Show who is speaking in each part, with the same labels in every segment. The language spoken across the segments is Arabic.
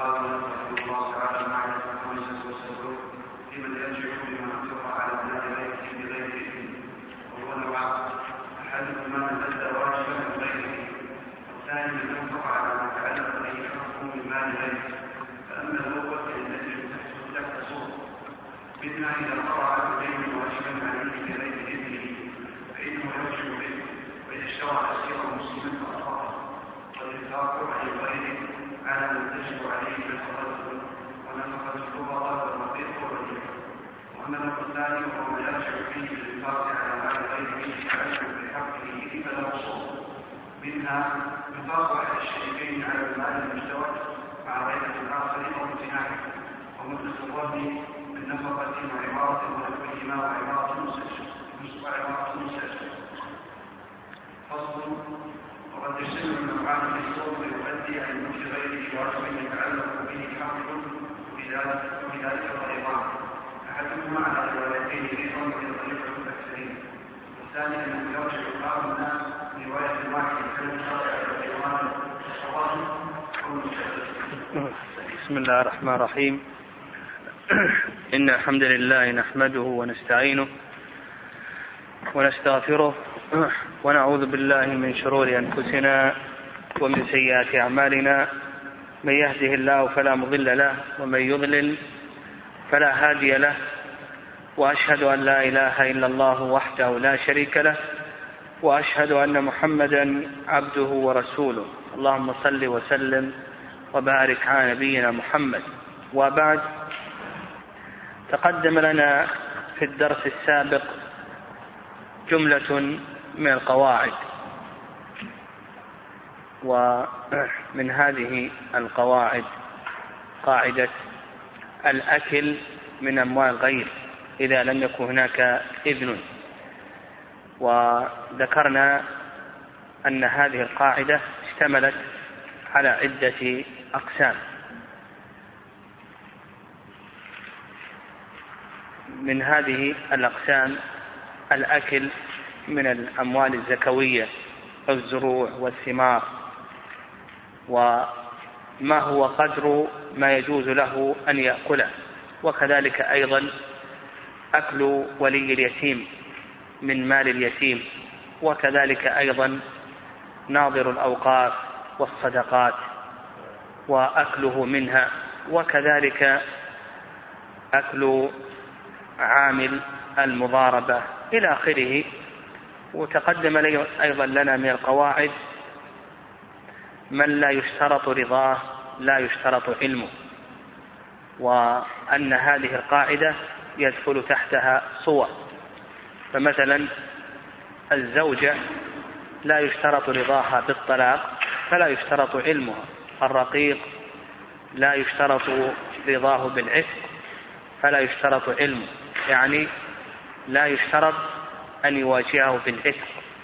Speaker 1: قال رحمه الله تعالى معنى 75 لمن يرجع بما انفق على مال غيره بغير اذن، وهو نوعان: احدهما من ادى واجبا من غيره، والثاني من انفق على ما تعلق به حقه من مال غيره. فاما الاول فالذي تحت صوره منها اذا قطع الدين واجبا عليه بغير اذنه فانه يرجع به، واذا اشترى تسير مسلما فاخطا، والانفاق عن غيره على من تجب عليه نفقته ونفقه الفقراء والرقيق والرقيق. واما الامر الثاني وهو ما يرجع فيه بالانفاق على مال غيره يتعلق بحقه فلا وصول منها انفاق احد الشريكين على المال المشترك مع غيره الاخر او امتناعه، ومثل الظن بالنفقه وعماره ونحوهما وعماره مسجد. فصل: وقد يجتمع النوعان في الصوم ويؤدي عن ملك غيره واجب يتعلق به حق وبذلك طريقان: احدهما على روايتين ايضا وهي طريقه الاكثرين، والثاني ان يرجع بعض الناس روايه واحده كان شرع الطريقان الصواب او المشدد.
Speaker 2: بسم الله الرحمن الرحيم. إن الحمد لله نحمده ونستعينه ونستغفره ونعوذ بالله من شرور أنفسنا ومن سيئات أعمالنا، من يهده الله فلا مضل له ومن يضلل فلا هادي له، وأشهد أن لا إله إلا الله وحده لا شريك له، وأشهد أن محمدا عبده ورسوله. اللهم صل وسلم وبارك على نبينا محمد. وبعد، تقدم لنا في الدرس السابق جملة من القواعد، ومن هذه القواعد قاعدة الأكل من أموال غير إذا لم يكن هناك إذن. وذكرنا أن هذه القاعدة اشتملت على عدة أقسام. من هذه الأقسام الأكل من الأموال الزكوية الزروع والثمار، وما هو قدر ما يجوز له أن يأكله، وكذلك أيضا أكل ولي اليتيم من مال اليتيم، وكذلك أيضا ناظر الأوقاف والصدقات وأكله منها، وكذلك أكل عامل المضاربة إلى آخره. وتقدم أيضا لنا من القواعد من لا يشترط رضاه لا يشترط علمه، وأن هذه القاعدة يدخل تحتها صور. فمثلا الزوجة لا يشترط رضاها بالطلاق فلا يشترط علمها، الرقيق لا يشترط رضاه بالعتق فلا يشترط علمه، يعني لا يشترط أن يواجهه بالعتق.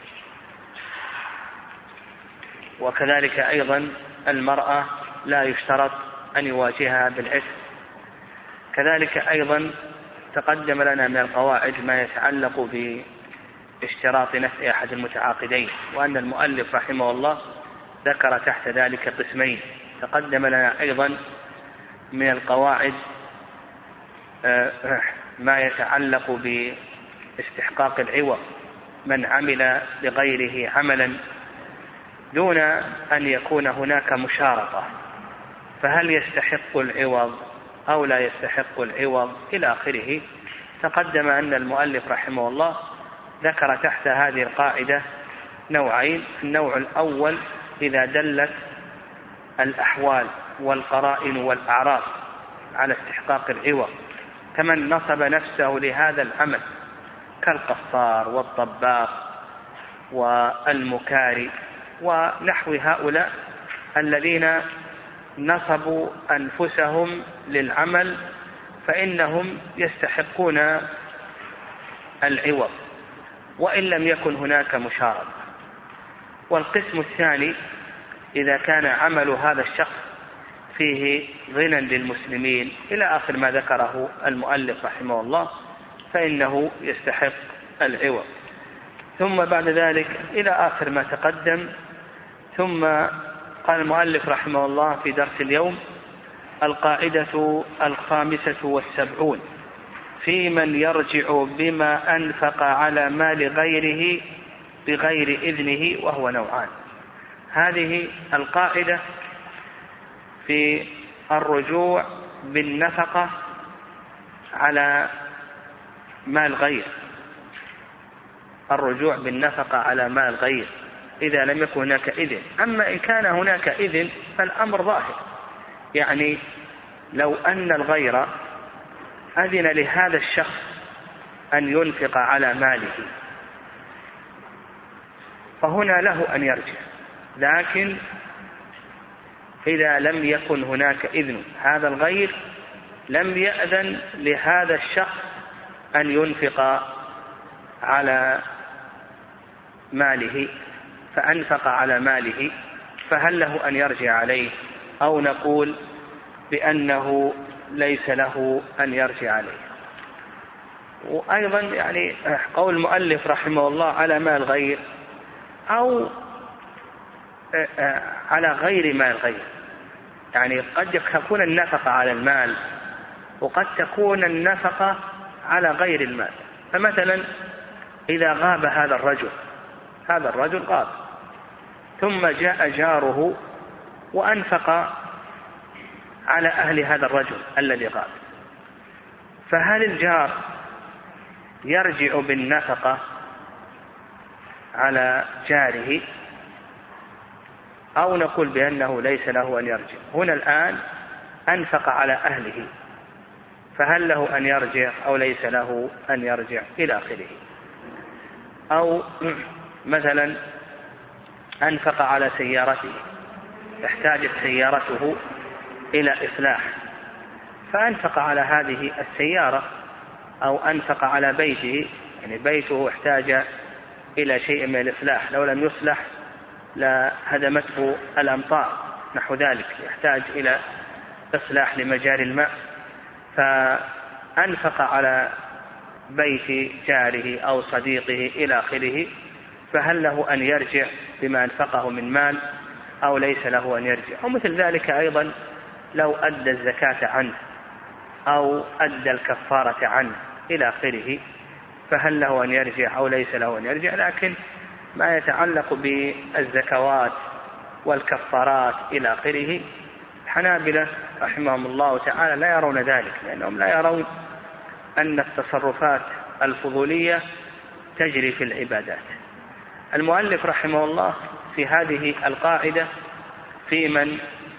Speaker 2: وكذلك أيضا المرأة لا يشترط أن يواجهها بالعتق. كذلك أيضا تقدم لنا من القواعد ما يتعلق باشتراط نفع أحد المتعاقدين، وأن المؤلف رحمه الله ذكر تحت ذلك قسمين. تقدم لنا أيضا من القواعد ما يتعلق باستحقاق العوض: من عمل لغيره عملا دون أن يكون هناك مشارطة فهل يستحق العوض أو لا يستحق العوض إلى آخره. تقدم أن المؤلف رحمه الله ذكر تحت هذه القاعدة نوعين: النوع الأول إذا دلت الأحوال والقرائن والأعراض على استحقاق العوض، كمن نصب نفسه لهذا العمل كالقصار والطباخ والمكاري ونحو هؤلاء الذين نصبوا أنفسهم للعمل، فإنهم يستحقون العوض وإن لم يكن هناك مشارطة. والقسم الثاني إذا كان عمل هذا الشخص فيه غنى للمسلمين إلى آخر ما ذكره المؤلف رحمه الله، فإنه يستحق العوض. ثم بعد ذلك إلى آخر ما تقدم، ثم قال المؤلف رحمه الله في درس اليوم: القاعدة 75 في من يرجع بما أنفق على مال غيره بغير إذنه، وهو نوعان. هذه القاعدة في الرجوع بالنفقة على مال غير، الرجوع بالنفقة على مال غير إذا لم يكن هناك إذن. أما إن كان هناك إذن فالأمر ظاهر، يعني لو أن الغير أذن لهذا الشخص أن ينفق على ماله فهنا له أن يرجع، لكن إذا لم يكن هناك إذن، هذا الغير لم يأذن لهذا الشخص أن ينفق على ماله فأنفق على ماله، فهل له أن يرجع عليه، أو نقول بأنه ليس له أن يرجع عليه؟ وأيضا يعني قول المؤلف رحمه الله على مال غير أو على غير مال غير، يعني قد تكون النفقة على المال وقد تكون النفقة على غير المال. فمثلا إذا غاب هذا الرجل غاب، ثم جاء جاره وأنفق على أهل هذا الرجل الذي غاب، فهل الجار يرجع بالنفقة على جاره، أو نقول بأنه ليس له أن يرجع؟ هنا الآن أنفق على أهله، فهل له أن يرجع أو ليس له أن يرجع إلى آخره؟ أو مثلا أنفق على سيارته، احتاجت سيارته إلى إصلاح فأنفق على هذه السيارة، أو أنفق على بيته، يعني بيته احتاج إلى شيء من الإصلاح، لو لم يصلح لهدمته الأمطار نحو ذلك، يحتاج إلى إصلاح لمجاري الماء، فأنفق على بيت جاره أو صديقه إلى آخره، فهل له أن يرجع بما أنفقه من مال أو ليس له أن يرجع؟ ومثل ذلك أيضا لو أدى الزكاة عنه أو أدى الكفارة عنه إلى آخره، فهل له أن يرجع أو ليس له أن يرجع؟ لكن ما يتعلق بالزكوات والكفارات إلى آخره الحنابلة رحمهم الله تعالى لا يرون ذلك، لأنهم لا يرون أن التصرفات الفضولية تجري في العبادات. المؤلف رحمه الله في هذه القاعدة في من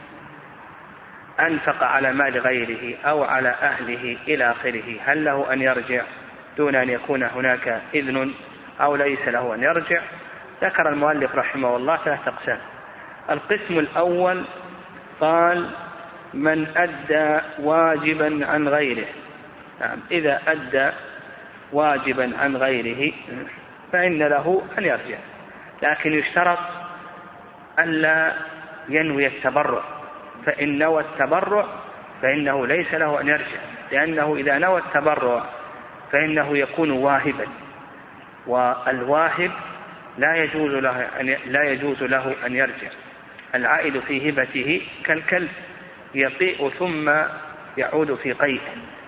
Speaker 2: أنفق على مال غيره أو على أهله إلى آخره هل له أن يرجع دون أن يكون هناك إذن أو ليس له أن يرجع؟ ذكر المؤلف رحمه الله 3 أقسام. القسم الأول قال من أدى واجبا عن غيره، إذا أدى واجبا عن غيره فإن له أن يرجع، لكن يشترط ألا ينوي التبرع، فإن نوى التبرع فإنه ليس له أن يرجع، لأنه إذا نوى التبرع فإنه يكون واهبا، والواهب لا يجوز له أن يرجع. العائد في هبته كالكلب يقيء ثم يعود في قيء.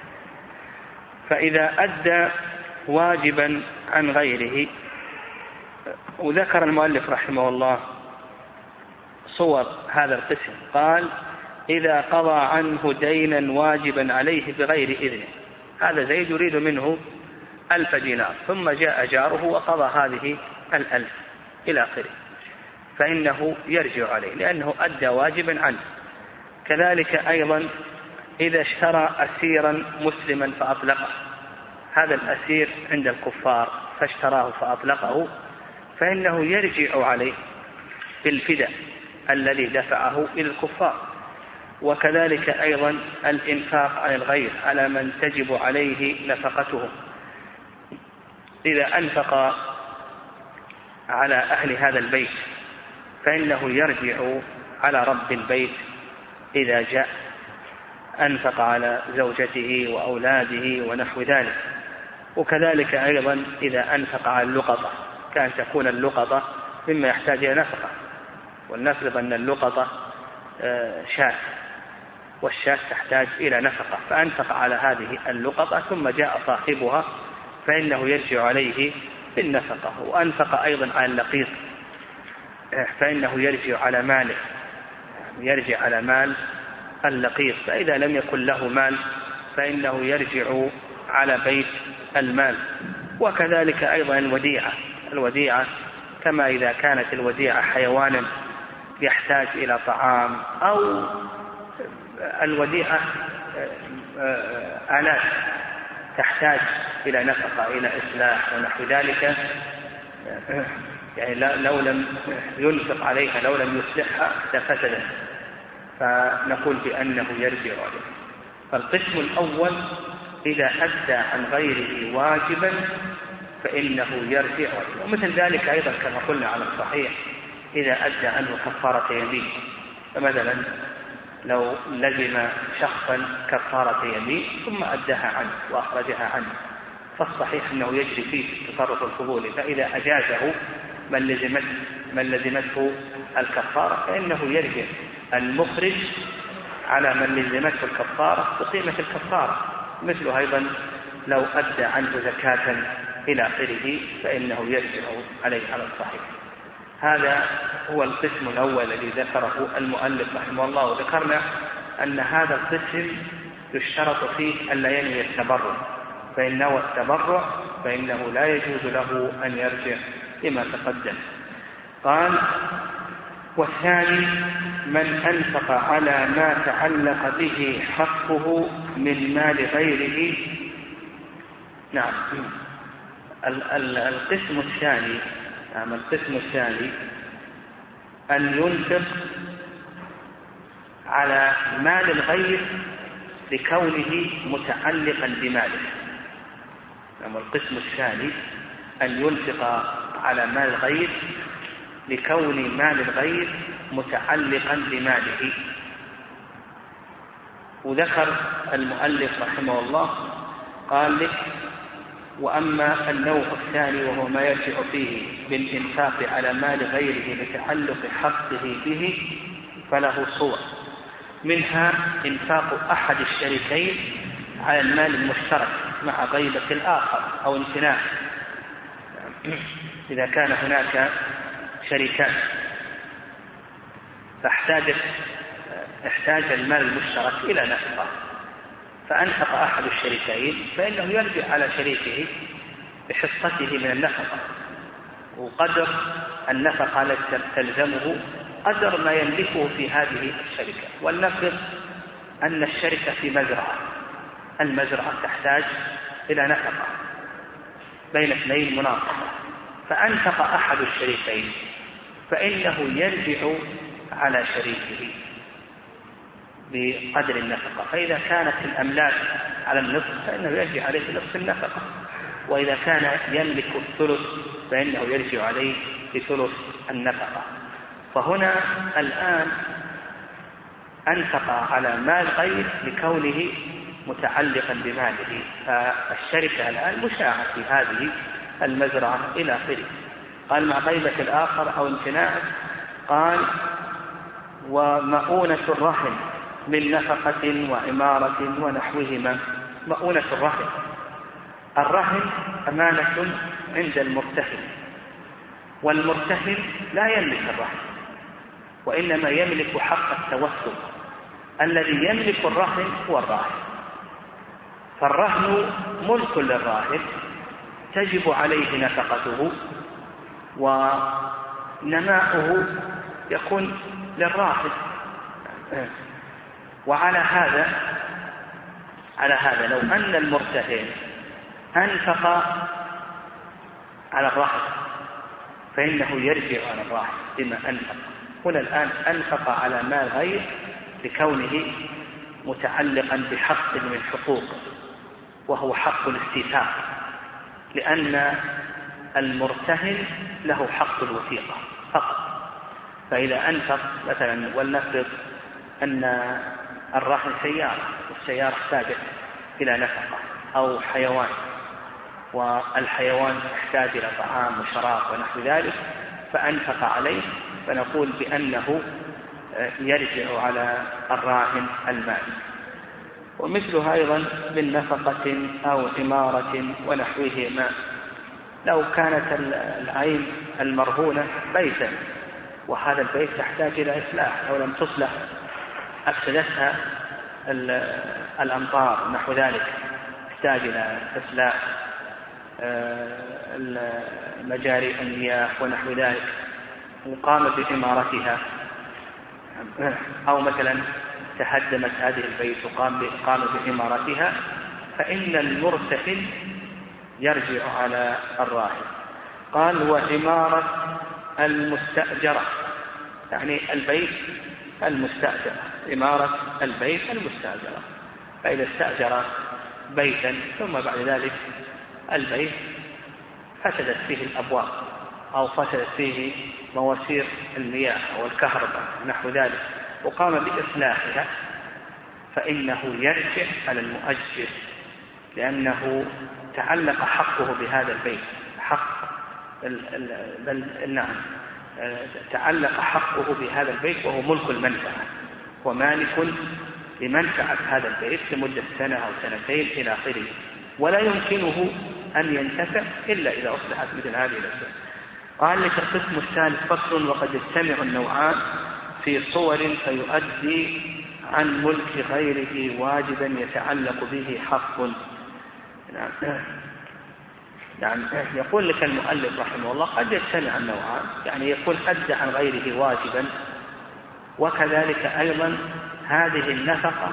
Speaker 2: فإذا أدى واجبا عن غيره، وذكر المؤلف رحمه الله صور هذا القسم، قال إذا قضى عنه دينا واجبا عليه بغير إذنه، هذا زيد يريد منه 1000 دينار ثم جاء جاره وقضى هذه 1000 إلى آخره، فإنه يرجع عليه لأنه أدى واجبا عنه. كذلك أيضا إذا اشترى أسيرا مسلما فأطلقه، هذا الأسير عند الكفار فاشتراه فأطلقه، فإنه يرجع عليه بالفداء الذي دفعه إلى الكفار. وكذلك أيضا الإنفاق على الغير على من تجب عليه نفقته، إذا أنفق على أهل هذا البيت فإنه يرجع على رب البيت إذا جاء، أنفق على زوجته وأولاده ونحو ذلك. وكذلك أيضا إذا أنفق على اللقطة، كان تكون اللقطة مما يحتاج إلى نفقة، ولنفرض أن اللقطة شاة والشاة تحتاج إلى نفقة، فأنفق على هذه اللقطة ثم جاء صاحبها فإنه يرجع عليه بالنفقة. وأنفق أيضا على اللقيط فإنه يرجع على ماله، يرجع على مال اللقيط. فإذا لم يكن له مال فإنه يرجع على بيت المال. وكذلك أيضا الوديعة كما إذا كانت الوديعة حيوانا يحتاج إلى طعام، أو الوديعة آلات تحتاج إلى نفقة إلى إصلاح ونحو ذلك، يعني لو لم ينفق عليها لو لم يصلحها فسدت، فنقول بأنه يرجع عليه. فالقسم الأول إذا أدى عن غيره واجبا فإنه يرجع عليه. ومثل ذلك أيضا كما قلنا على الصحيح إذا أدى عنه كفارة يمين، فمثلا لو لزم شخصا كفارة يمين ثم أداها عنه وأخرجها عنه، فالصحيح أنه يجري فيه التصرف الفضولي، فإذا أجازه من لزمته الكفارة فإنه يرجع المخرج على من لزمته الكفارة بقيمة الكفارة. مثل أيضا لو أدى عنه زكاة إلى آخره فإنه يرجع عليه على الصحيح. هذا هو القسم الأول الذي ذكره المؤلف رحمه الله. وذكرنا أن هذا القسم يشترط فيه أن لا ينوي التبرع، فإن نوى التبرع فإنه لا يجوز له أن يرجع لما تقدم. قال: والثاني من أنفق على ما تعلق به حقه من مال غيره. نعم. القسم الثاني أن ينفق على مال الغير لكونه متعلقا بماله. القسم الثاني أن ينفق على مال الغير لكون مال الغير متعلقا بماله. وذكر المؤلف رحمه الله قال لك: وأما النوع الثاني وهو ما يرجع فيه بالإنفاق على مال غيره لتعلق حقه به فله صور، منها إنفاق أحد الشريكين على المال المشترك مع غيبة الآخر أو امتناع. إذا كان هناك شريكان فاحتاج المال المشترك إلى نفقة، فأنفق أحد الشريكين فإنه يرجع على شريكه بحصته من النفقة، وقدر النفقة التي تلزمه قدر ما يملكه في هذه الشركة. ولنفرض أن الشركة في مزرعة، المزرعة تحتاج إلى نفقة بين اثنين مناصفة، فأنفق أحد الشريكين فإنه يرجع على شريكه بقدر النفقة. فإذا كانت الأملاك على النصف فإنه يرجع عليه بنصف النفقة، وإذا كان يملك الثلث فإنه يرجع عليه بثلث النفقة. فهنا الآن أنفق على مال غير لكونه متعلقا بماله، فالشركة الآن مشاعة في هذه المزرعة إلى آخره. قال: مع غيبة الآخر أو امتناعه. قال: ومؤونة الرهن من نفقة وعمارة ونحوهما. مؤونة الرهن أمانة عند المرتهن، والمرتهن لا يملك الرهن وإنما يملك حق التوسل. الذي يملك الرهن هو الراهن، فالرهن ملك للراهن تجب عليه نفقته، ونماؤه يكون للراهن. وعلى هذا لو أن المرتهن أنفق على الراهن فإنه يرجع على الراهن بما أنفق. هنا الآن أنفق على مال غير لكونه متعلقا بحق من حقوقه، وهو حق الاستيثاق، لأن المرتهن له حق الوثيقة فقط. فإذا أنفق مثلا، ولنفرض أن الراهن سيارة، والسيارة احتاجت إلى نفقة، أو حيوان، والحيوان يحتاج إلى طعام وشراب ونحو ذلك، فأنفق عليه، فنقول بأنه يرجع على الراهن المال. ومثلها أيضا بالنفقة أو عمارة ونحوهما. لو كانت العين المرهونة بيتا وهذا البيت يحتاج إلى إصلاح أو لم تصلح أفسدتها الأمطار نحو ذلك، تحتاج إلى إصلاح مجاري المياه ونحو ذلك، وقام بعمارتها، أو مثلا تهدمت هذه البيت وقام بعمارتها، فإن المرتهن يرجع على الراهن. قال وعمارة المستأجرة، يعني البيت المستأجرة، عمارة البيت المستأجرة. فإذا استأجر بيتا ثم بعد ذلك البيت فسدت فيه الأبواب أو فسدت فيه مواسير المياه أو الكهرباء نحو ذلك وقام بإصلاحها، فإنه يرجع على المؤجر، لأنه تعلق حقه بهذا البيت، نعم، تعلق حقه بهذا البيت وهو ملك المنفعة، ومالك لمنفعة هذا البيت لمدة سنة أو سنتين إلى آخره، ولا يمكنه أن ينتفع إلا إذا أصلحت مثل هذه الأشياء. قال لك القسم الثالث فصل: وقد يجتمع النوعان في صور فيؤدي عن ملك غيره واجبا يتعلق به حق. نعم، يقول لك المؤلف رحمه الله قد يجتمع النوعان، يعني يكون أدى عن غيره واجبا، وكذلك أيضا هذه النفقة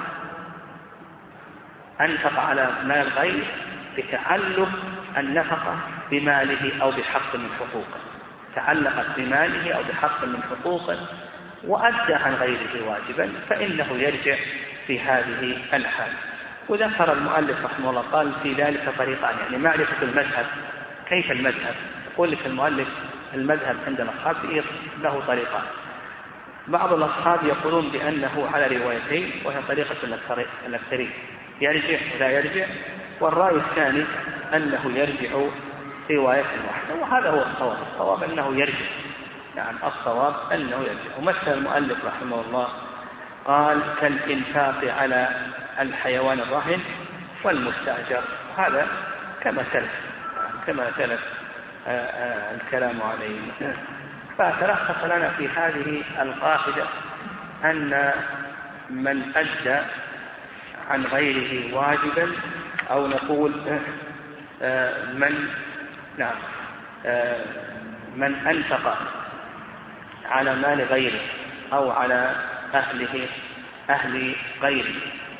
Speaker 2: أنفق على مال غير بتعلق النفقة بماله أو بحق من حقوقه، تعلقت بماله أو بحق من حقوقه وأدى عن غيره واجبا، فإنه يرجع في هذه الحال. وذكر المؤلف رحمه الله قال في ذلك طريقان، يعني معرفة المذهب. كيف المذهب؟ يقول لك المؤلف المذهب عند الأصحاب له طريقان. بعض الأصحاب يقولون بأنه على روايتين، وهي طريقة الأكثرين، يرجع ولا يرجع، والرأي الثاني أنه يرجع رواية واحدة، وهذا هو الصواب. الصواب أنه يرجع، يعني الصواب أنه يرجع. ومثل المؤلف رحمه الله قال كالإنفاق على الحيوان الرهن والمستأجر، هذا كما سلف الكلام عليه. فتلخص لنا في هذه القاعدة أن من أدى عن غيره واجبا، أو نقول من أنفق على مال غيره أو على أهل غيره،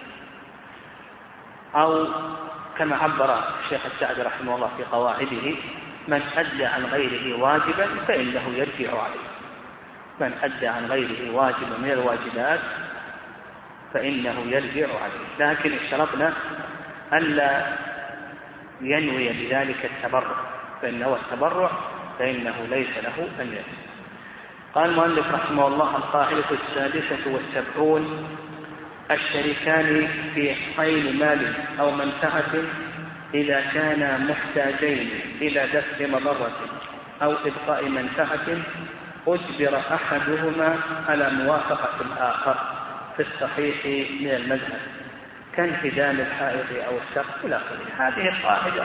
Speaker 2: أو كما عبر الشيخ السعدي رحمه الله في قواعده: من أدى عن غيره واجبا فإنه يرجع عليه. من أدى عن غيره واجبا من الواجبات فإنه يرجع عليه، لكن اشترطنا ألا ينوي بذلك التبرع، فإنه التبرع فإنه ليس له أن يرجع. قال المؤلف رحمه الله: القاعدة 76: الشريكان في حيل مال أو منفعة إذا كانا محتاجين إلى دفع مضرة أو إبقاء منفعة أجبر أحدهما على موافقة الآخر في الصحيح من المذهب، كانهدام الحائط أو السقف إلى آخره. هذه القاعدة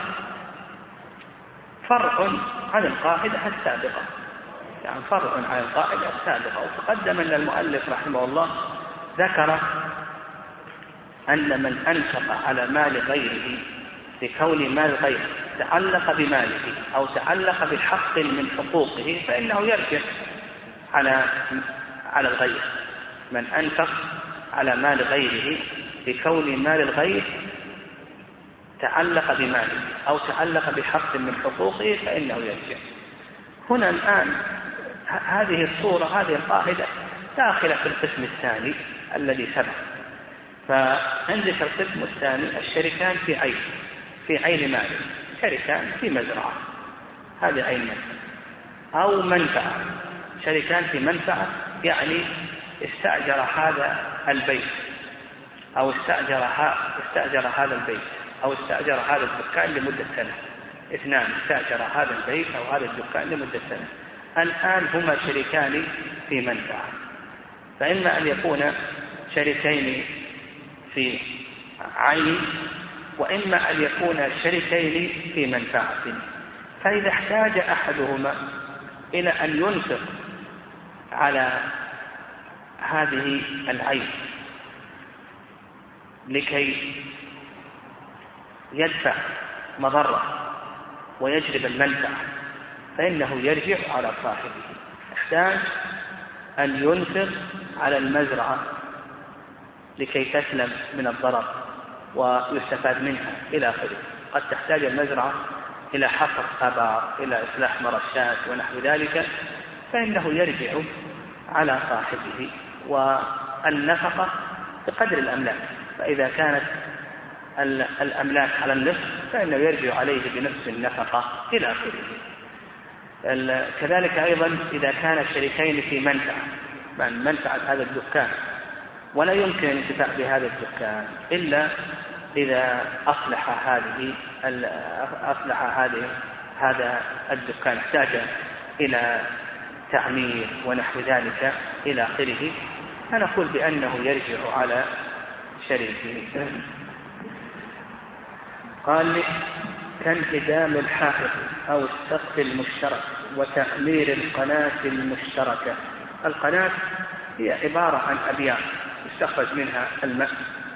Speaker 2: فرع عن القاعدة السابقة، يعني فرع عن القاعدة السابقة. وتقدم أن المؤلف رحمه الله ذكر أن من أنفق على مال غيره بكون مال غيره تعلق بماله أو تعلق بحق من حقوقه فإنه يرجع على الغير. من أنفق على مال غيره بكون مال الغير تعلق بماله أو تعلق بحق من حقوقه فإنه يرجع. هنا الآن هذه الصورة، هذه القاعدة داخلة في القسم الثاني الذي سبق. فعندك القسم الثاني: الشركان في عين مال، شركان في مزرعة، هذه عين مال، أو منفعة، شركان في منفعة، يعني استأجر هذا البيت أو استأجر هذا البيت أو استأجر هذا الدكان لمدة سنة. اثنان استأجر هذا البيت أو هذا الدكان لمدة سنة. الآن هما شريكان في منفعة، فإما أن يكون شريكين في عين، وإما أن يكون شريكين في منفعة. فإذا احتاج أحدهما إلى أن ينفق على هذه العين لكي يدفع مضرة ويجلب المنفعة، فإنه يرجع على صاحبه. احتاج أن ينفق على المزرعة لكي تسلم من الضرر ويستفاد منها إلى آخره. قد تحتاج المزرعة إلى حفر آبار، إلى إصلاح مرشات ونحو ذلك، فإنه يرجع على صاحبه، والنفقة بقدر الأملاك. فإذا كانت الأملاك على النصف فإنه يرجع عليه بنفس النفقة إلى آخره. كذلك أيضا إذا كان الشريكين في منفعة هذا الدكان، ولا يمكن الانتفاع بهذا الدكان إلا إذا أصلح هذا الدكان، احتاج إلى تعمير ونحو ذلك إلى آخره، فنقول بأنه يرجع على شريكه. قال كانهدام الحائط أو السقف المشترك وتعمير القناة المشتركة. القناة هي عبارة عن أبيار يستخرج منها الماء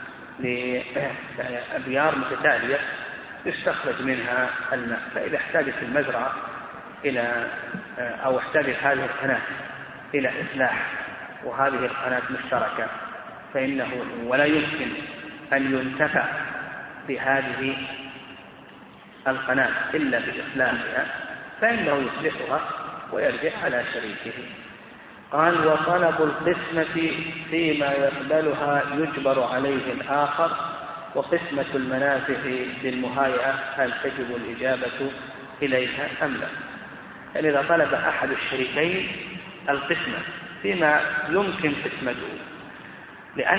Speaker 2: لأبيار متتالية يستخرج منها الماء. فإذا احتاجت المزرعة إلى أو احتاجت هذه القناة إلى إصلاح وهذه القناة مشتركة، فإنه ولا يمكن أن ينتفع بهذه القناة إلا بإصلاحها، فإنه يصلحها ويرجع على شريكه. قال وطلب القسمة فيما يقبلها يجبر عليه الآخر، وقسمة المنافع بالمهايئة هل تجب الإجابة إليها أم لا؟ يعني إذا طلب أحد الشريكين القسمة فيما يمكن قسمته، لأن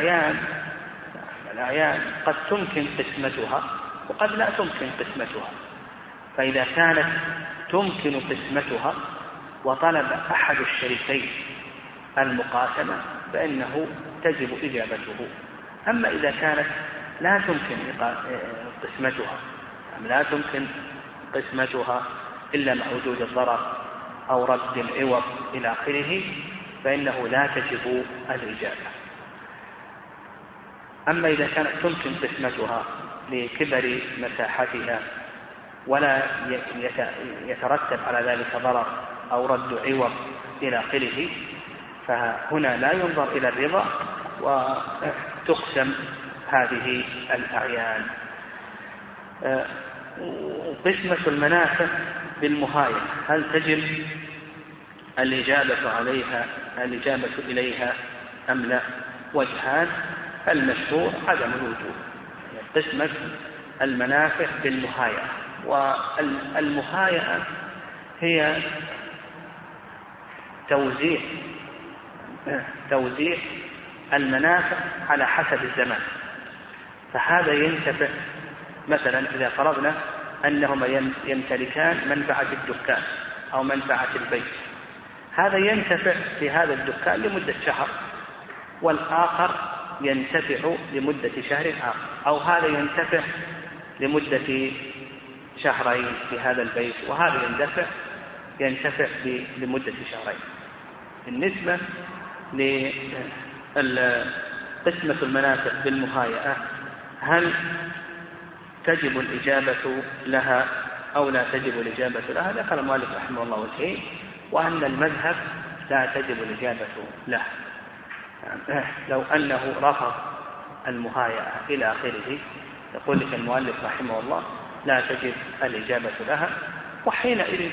Speaker 2: الأعيان قد تمكن قسمتها وقد لا تمكن قسمتها، فإذا كانت تمكن قسمتها وطلب أحد الشريكين المقاسمة فإنه تجب إجابته. أما إذا كانت لا تمكن قسمتها إلا مع وجود الضرر أو رد العوض إلى آخره، فإنه لا تجب الإجابة. أما إذا كانت تمكن قسمتها لكبر مساحتها ولا يترتب على ذلك ضرر أو رد عوض إلى آخره، فهنا لا ينظر إلى الرضا وتقسم هذه الأعيان. قسمة المنافع بالمهاية هل تجب الإجابة إليها أم لا؟ وجهان، المشهور عدم الوجوب، قسمة المنافع بالمهاية. والمهاية هي توزيع المنافع على حسب الزمان. فهذا ينتفع مثلا إذا فرضنا أنهما يمتلكان منفعة الدكان أو منفعة البيت، هذا ينتفع في هذا الدكان لمدة شهر، والآخر ينتفع لمدة شهر آخر، أو هذا ينتفع لمدة شهرين في هذا البيت، وهذا ينتفع لمدة شهرين. بالنسبة لقسمة المنافع بالمهايئة هل تجب الإجابة لها أو لا تجب الإجابة لها؟ ذكر المؤلف رحمه الله وجهين، وأن المذهب لا تجب الإجابة له. لو أنه رفض المهايئة إلى آخره يقول لك المؤلف رحمه الله لا تجب الإجابة لها، وحينئذ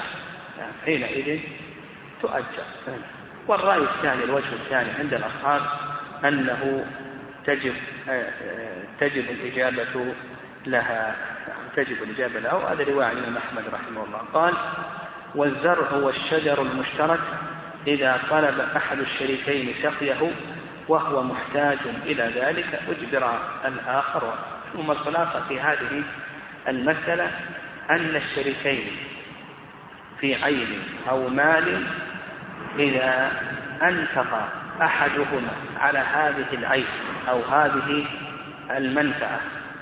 Speaker 2: تؤجر. والرأي الثاني، الوجه الثاني عند الأصحاب أنه تجب الإجابة لها، وهذا رواية عن الإمام أحمد رحمه الله. قال والزرع والشجر المشترك إذا طلب أحد الشريكين سقيه وهو محتاج إلى ذلك أجبر الآخر. ثم الخلاصة في هذه المسألة أن الشريكين في عين أو مال إذا أنفق أحدهما على هذه العين أو هذه المنفعة،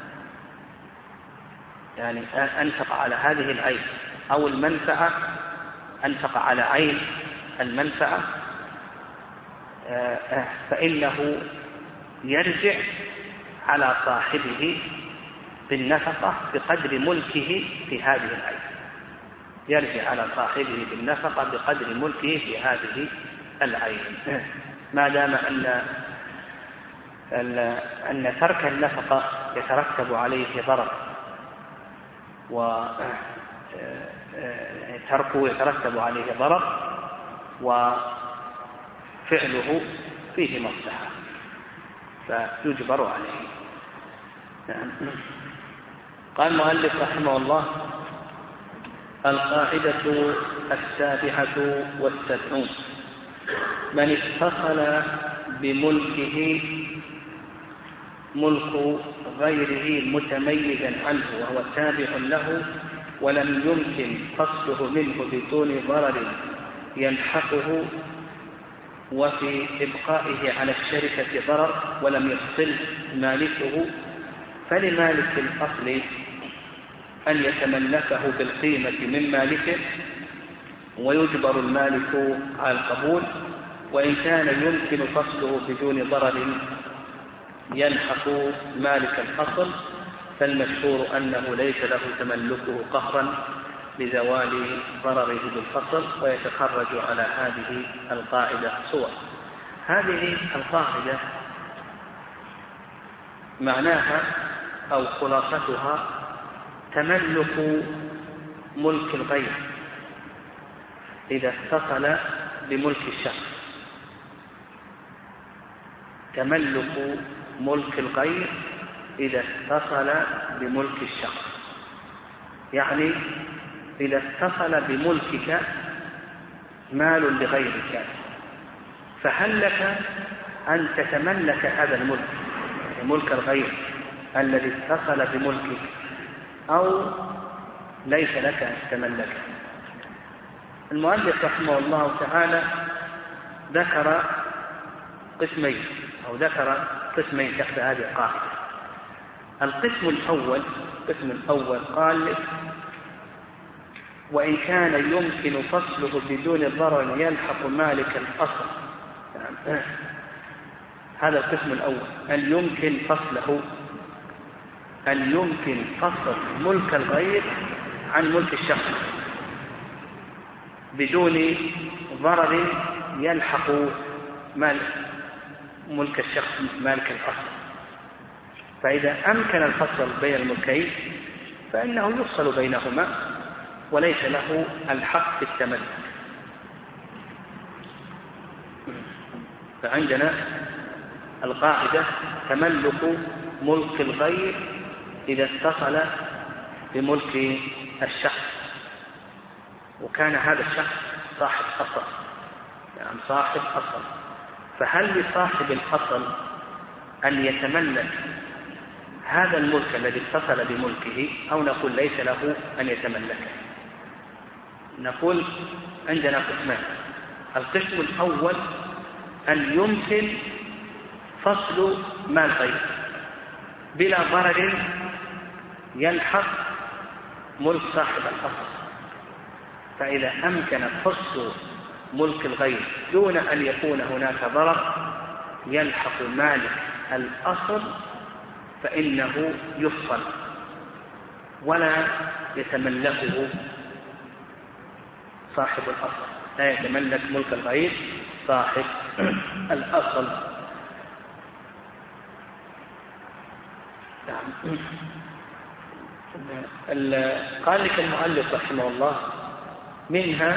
Speaker 2: يعني أنفق على هذه العين أو المنفعة، أنفق على عين المنفعة، فإنه يرجع على صاحبه بالنفقة بقدر ملكه في هذه العين، يرجع على صاحبه بالنفقة بقدر ملكه في هذه العين، ما دام أن ترك النفقة يترتب عليه ضرر، وتركه يترتب عليه ضرر، وفعله فيه مصلحة فيجبر عليه. قال المؤلف رحمه الله: القاعدة 77 من اتصل بملكه ملك غيره متميزا عنه وهو تابع له ولم يمكن فصله منه بدون ضرر يلحقه، وفي إبقائه على الشركة ضرر ولم يفصل مالكه، فلمالك الأصل أن يتملكه بالقيمة من مالكه، ويجبر المالك على القبول، وإن كان يمكن فصله بدون ضرر يلحق مالك الأصل، فالمشهور أنه ليس له تملكه قهرا لزوال ضرره بالفصل، ويتخرج على هذه القاعدة صور. هذه القاعدة معناها أو خلاصتها تملك ملك الغير إذا اتصل بملك الشخص، تملك ملك الغير إذا اتصل بملك الشخص، يعني إذا اتصل بملكك مال لغيرك، فهل لك أن تتملك هذا الملك، ملك الغير الذي اتصل بملكك، أو ليس لك أن تتملكه؟ المؤلف رحمه الله تعالى ذكر قسمين تحت هذه القاعدة. القسم الأول قال: وإن كان يمكن فصله بدون ضرر يلحق مالك الأصل. هذا القسم الأول، أن يمكن فصل ملك الغير عن ملك الشخص بدون ضرر يلحق ملك الشخص مالك الأصل. فإذا أمكن الفصل بين الملكين فإنه يفصل بينهما وليس له الحق في التملك. فعندنا القاعدة تملك ملك الغير إذا اتصل بملك الشخص، وكان هذا الشخص صاحب أصل، يعني صاحب أصل، فهل لصاحب الأصل أن يتملك هذا الملك الذي اتصل بملكه، أو نقول ليس له أن يتملكه؟ نقول عندنا قسمان. القسم الأول أن يمكن فصل مال غيره بلا ضرر يلحق ملك صاحب الأصل. فإذا أمكن فصل ملك الغير دون أن يكون هناك ضرر يلحق مالك الأصل فإنه يفصل ولا يتملكه صاحب الأصل، لا يتملك ملك الغير صاحب الأصل. قال لك المؤلف رحمه الله: منها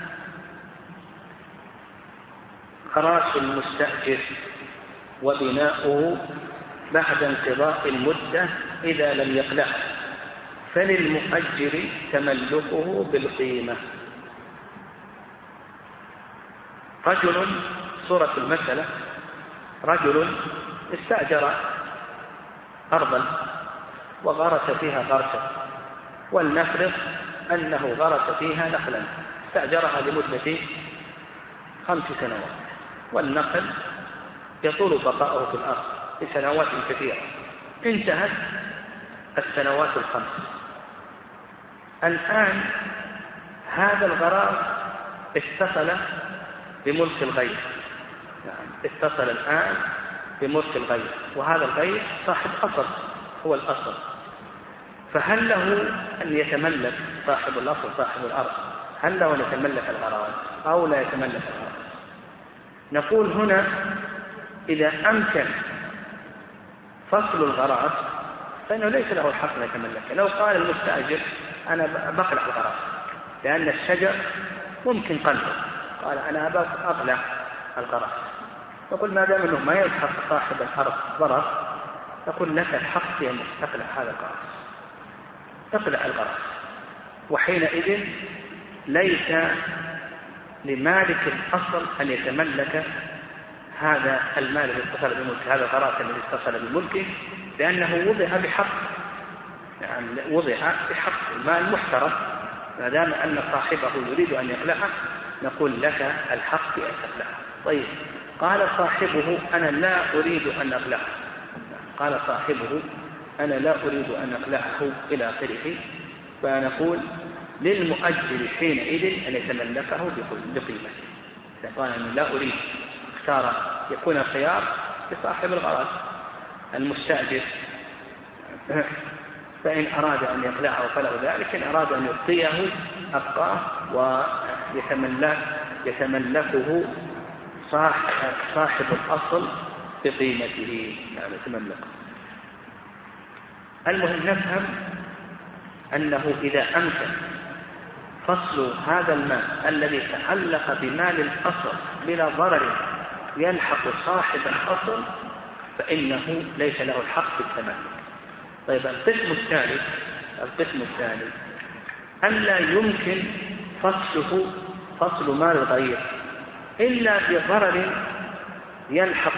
Speaker 2: خراج المستأجر وبناؤه بعد انقضاء المدة إذا لم يقلعه، فللمؤجر تملكه بالقيمة. رجل، صورة المسألة، رجل استأجر أرضا وغرس فيها غرسا، ولنفرض أنه غرس فيها نخلا، استأجرها لمدة 5 سنوات، والنخل يطول بقاؤه في الأرض لسنوات كثيرة، انتهت السنوات ال5. الآن هذا الغرار اتصل بملك الغير، اتصل الآن بملك الغير، وهذا الغير صاحب أصل، هو الأصل. فهل له أن يتملك صاحب الأصل صاحب الأرض، هل له أن يتملك الغرار أو لا يتملك الغرار؟ نقول هنا إذا أمكن فصل الغرار فإنه ليس له الحق أن يتملكه. لو قال المستأجر أنا بقلع الغرار لأن الشجر ممكن قلبه، قال أنا أقلع الغرار، نقول ما دام أنه ما يلحق صاحب الأرض ضرر، نقول لك الحق في أن تقلع هذا الغرار، تقلع الغرار. وحينئذ ليس لمالك الأصل أن يتملك هذا المال الذي اتصل بملكه، هذا الغرار الذي اتصل بملكه، لأنه وضع بحق، يعني وضع بحق المال محترم. ما دام أن صاحبه يريد أن يقلعه نقول لك الحق في أن تقلعه. طيب قال صاحبه أنا لا أريد أن أقلعه، قال صاحبه أنا لا أريد أن أقلعه إلى آخره، فنقول للمؤجر حينئذ أن يتملكه بقيمته. قال أنا لا أريد، اختار يكون الخيار لصاحب الغرض المستأجر، فإن أراد أن يقلعه فله ذلك، إن أراد أن يبقيه أبقاه ويتملكه صاحب الأصل بقيمته، يعني يتملكه. المهم نفهم أنه إذا أمكن فصل هذا المال الذي تعلق بمال الأصل بلا ضرر يلحق صاحب الأصل فإنه ليس له الحق في التملك. طيب القسم الثاني أن لا يمكن فصل مال الغير إلا بضرر يلحق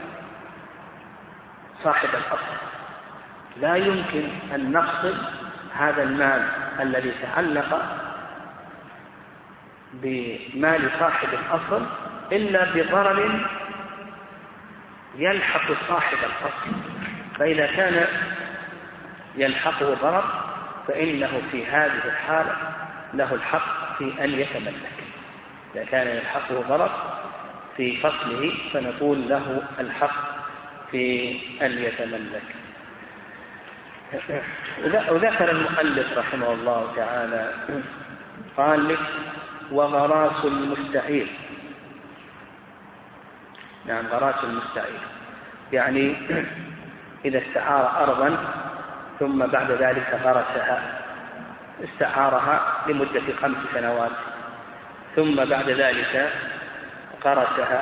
Speaker 2: صاحب الأصل. لا يمكن أن نفصل هذا المال الذي تعلق بمال صاحب الأصل إلا بضرر يلحق صاحب الأصل. فإذا كان يلحقه ضرر فإنه في هذه الحالة له الحق في أن يتملك. إذا كان يلحقه ضرر في فصله فنقول له الحق في أن يتملك. وذكر المؤلف رحمه الله تعالى قال لك وغراس المستعير. نعم غراس المستعير يعني إذا استعار أرضا ثم بعد ذلك غرسها، استعارها لمدة 5 سنوات ثم بعد ذلك غرسها،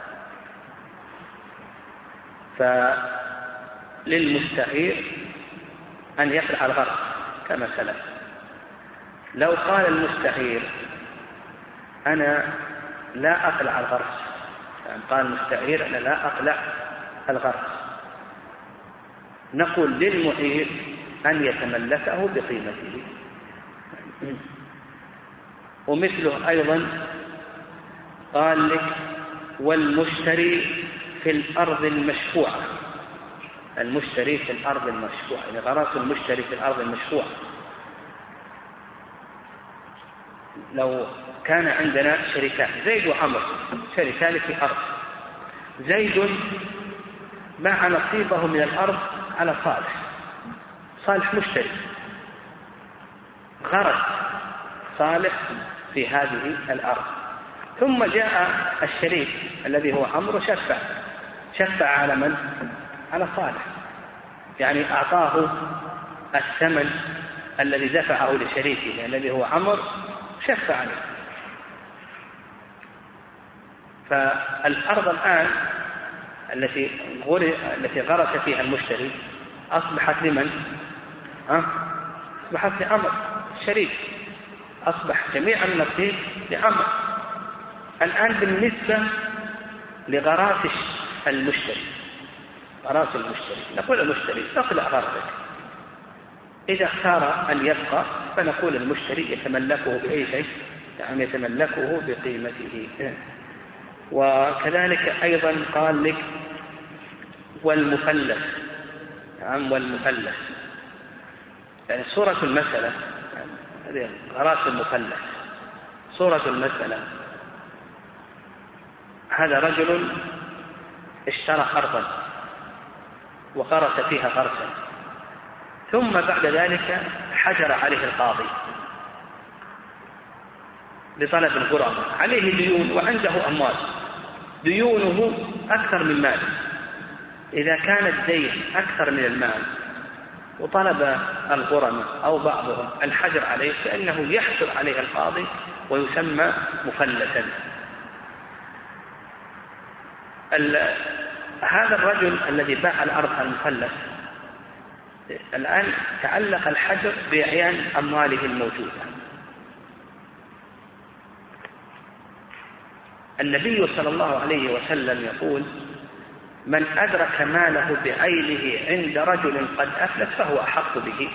Speaker 2: فللمستعير أن يقلع الغرس كما سلف. لو قال المستعير أنا لا أقلع الغرس، يعني قال المستعير أنا لا أقلع الغرس، نقول للمعير أن يتملكه بقيمته. ومثله أيضا قال لك والمشتري في الأرض المشفوعة. المشتري في الأرض المشفوعة يعني غراس المشتري في الأرض المشفوعة. لو كان عندنا شركات زيد وعمر، شركان في أرض، زيد باع نصيبه من الأرض على صالح مشتري، غرس صالح في هذه الأرض، ثم جاء الشريك الذي هو عمرو شفع على من؟ على صالح، يعني أعطاه الثمن الذي دفعه لشريكه الذي هو عمرو، شفع عليه. فالأرض الآن التي غرس فيها المشتري أصبحت لمن؟ أصبحت لعمرو الشريك، أصبح جميع النصيب لعمرو. الآن بالنسبة لغراس المشتري، غراس المشتري نقول المشتري اقلع غرسك، إذا اختار أن يبقى فنقول المشتري يتملكه بأي شيء، يعني يتملكه بقيمته. وكذلك أيضا قال لك والمفلس، نعم والمفلس، يعني صورة المسألة هذه غراس المفلس. صورة المسألة هذا رجل اشترى أرضا وغرس فيها غرسا، ثم بعد ذلك حجر عليه القاضي لطلب الغرماء، عليه ديون وعنده أموال، ديونه أكثر من ماله. إذا كان الدين أكثر من المال وطلب الغرماء أو بعضهم الحجر عليه فإنه يحجر عليه القاضي ويسمى مفلسا. هذا الرجل الذي باع الأرض المفلس الآن تعلق الحجر بإعيان أمواله الموجودة. النبي صلى الله عليه وسلم يقول: من أدرك ماله بعينه عند رجل قد أفلس فهو أحق به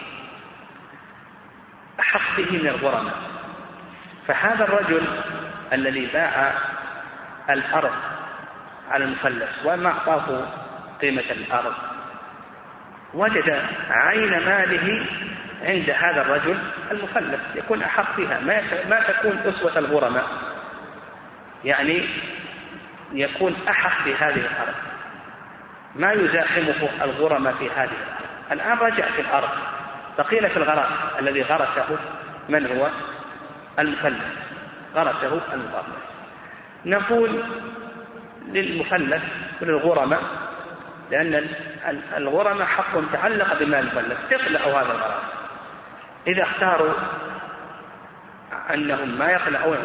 Speaker 2: من الغرماء. فهذا الرجل الذي باع الأرض على المفلس وما أعطاه قيمة الأرض وجد عين ماله عند هذا الرجل المفلس، يكون أحق بها، ما تكون أسوة الغرماء، يعني يكون أحق بهذه الأرض، ما يزاحمه الغرماء في هذه الأرض. الآن رجع في الأرض، بقينا في الغراس الذي غرسه من هو؟ المفلس، غرسه المفلس. نقول للمفلس وللغرماء، لأن الغرماء حق تعلق بمال المفلس، يقلعوا هذا الغراس. إذا اختاروا أنهم ما يقلعون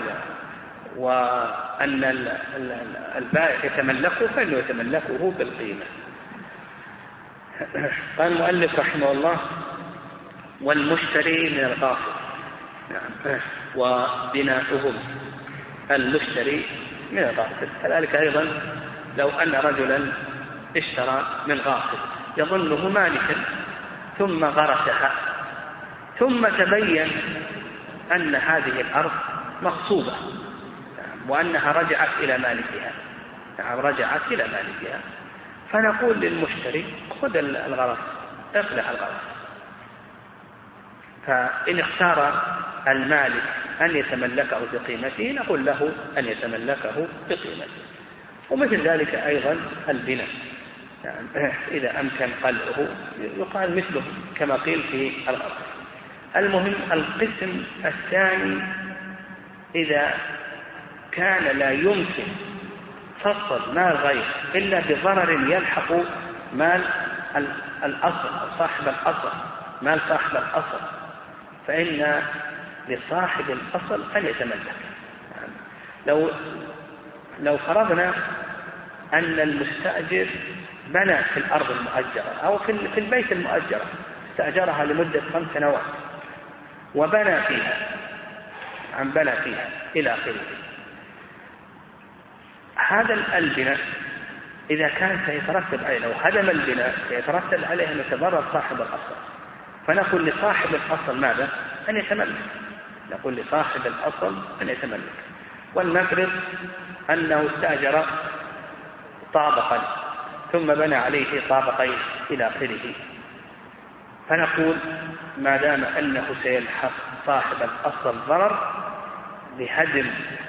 Speaker 2: وأن البائع يتملكه فإنه يتملكه بالقيمة. قال المؤلف رحمه الله: والمشتري من الغاصب، نعم، وبناؤهم المشتري من الغاصب. كذلك أيضا لو أن رجلا اشترى من غاصب يظنه مالكا ثم غرسها، ثم تبين أن هذه الأرض مغصوبة وأنها رجعت إلى مالكها، نعم رجعت إلى مالكها، فنقول للمشتري: خذ الغرس، اقلع الغرس. فإن اختار المالك أن يتملكه بقيمته نقول له أن يتملكه بقيمته. ومثل ذلك أيضا البناء، يعني إذا أمكن قلعه يقال مثله كما قيل في الغرس. المهم القسم الثاني: إذا كان لا يمكن فصل مال غير إلا بضرر يلحق مال الأصل أو صاحب الأصل، مال صاحب الأصل، فإن لصاحب الأصل أن يتملك. لو فرضنا أن المستأجر بنى في الأرض المؤجرة أو في البيت المؤجرة، استأجرها لمدة 5 سنوات وبنى فيها، بنى فيها إلى آخره، هذا البناء إذا كان سيترتب عليه، لو هدم البناء سيترتب عليه أن يتضرر صاحب الأصل، فنقول لصاحب الأصل ماذا؟ أن يتملك. نقول لصاحب الأصل أن يتملك. ولنفرض أنه استأجر طابقا ثم بنى عليه طابقين إلى آخره، فنقول ما دام أنه سيلحق صاحب الأصل ضرر بهدم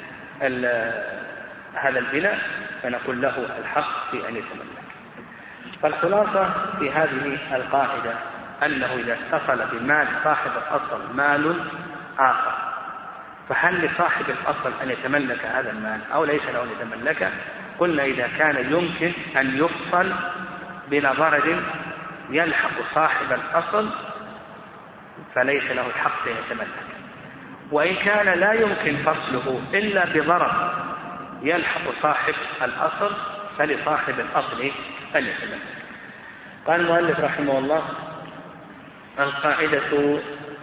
Speaker 2: هذا البناء فنقول له الحق في أن يتملك. فالخلاصة في هذه القاعدة أنه إذا اتصل بمال صاحب الأصل مال آخر، فهل لصاحب الأصل أن يتملك هذا المال أو ليس له أن يتملكه؟ قلنا إذا كان يمكن أن يفصل بلا ضرر يلحق صاحب الأصل فليس له الحق أن يتملك، وإن كان لا يمكن فصله إلا بضرر يلحق صاحب الأصل فلصاحب الأصل أن يتملك. قال المؤلف رحمه الله: القاعدة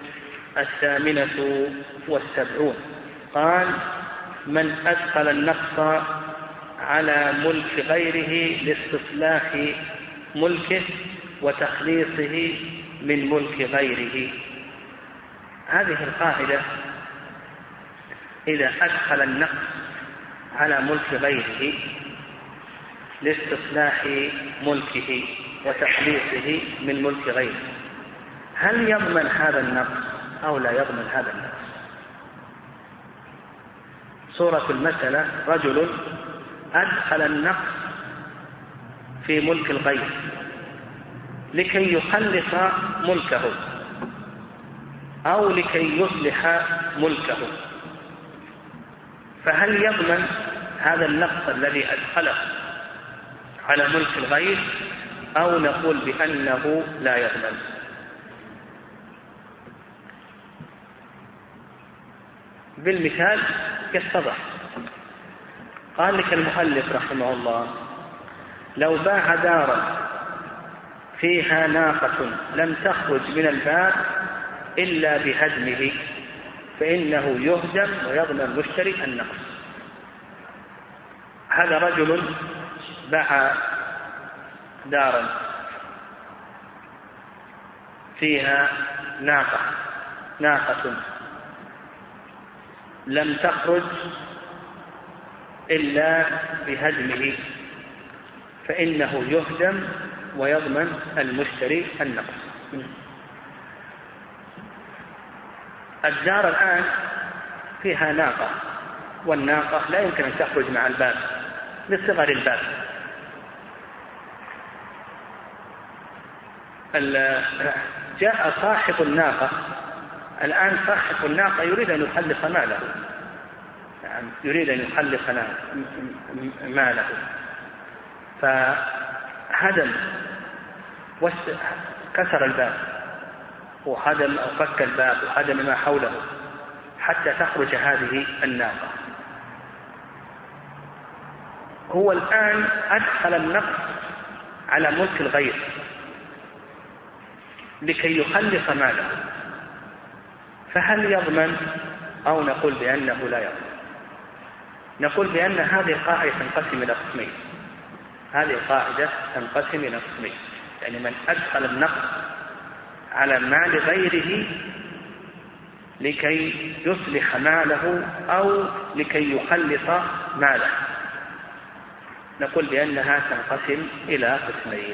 Speaker 2: 78 قال: من أدخل النقص على ملك غيره لاستصلاح ملكه وتخليصه من ملك غيره. هذه القاعدة إذا أدخل النقص على ملك غيره لاستصلاح ملكه وتخليصه من ملك غيره، هل يضمن هذا النقص أو لا يضمن هذا النقص؟ صورة المسألة: رجل أدخل النقص في ملك الغير لكي يخلص ملكه أو لكي يصلح ملكه، فهل يضمن هذا النقص الذي أدخله على ملك الغير أو نقول بأنه لا يضمن؟ بالمثال يتضح. قال لك المؤلف رحمه الله: لو باع دارا فيها ناقة لم تخرج من الباب إلا بهدمه فإنه يهدم ويضمن المشتري النقص. هذا رجل باع دارا فيها ناقة لم تخرج إلا بهدمه فإنه يهدم ويضمن المشتري النقص. الدار الآن فيها ناقة، والناقة لا يمكن أن تخرج مع الباب لصغر الباب. جاء صاحب الناقة الآن، صاحب الناقة يريد أن يخلص ماله، يريد أن يخلص ماله، فهدم كسر الباب وهدم أو فك الباب وهدم ما حوله حتى تخرج هذه الناقة. هو الآن أدخل النقص على ملك الغير لكي يخلص ماله، فهل يضمن أو نقول بأنه لا يضمن؟ نقول بأن هذه القاعدة تنقسم إلى قسمين. هذه القاعدة تنقسم إلى قسمين، يعني من أدخل النقص على مال غيره لكي يصلح ماله أو لكي يخلص ماله، نقول بأنها تنقسم إلى قسمين.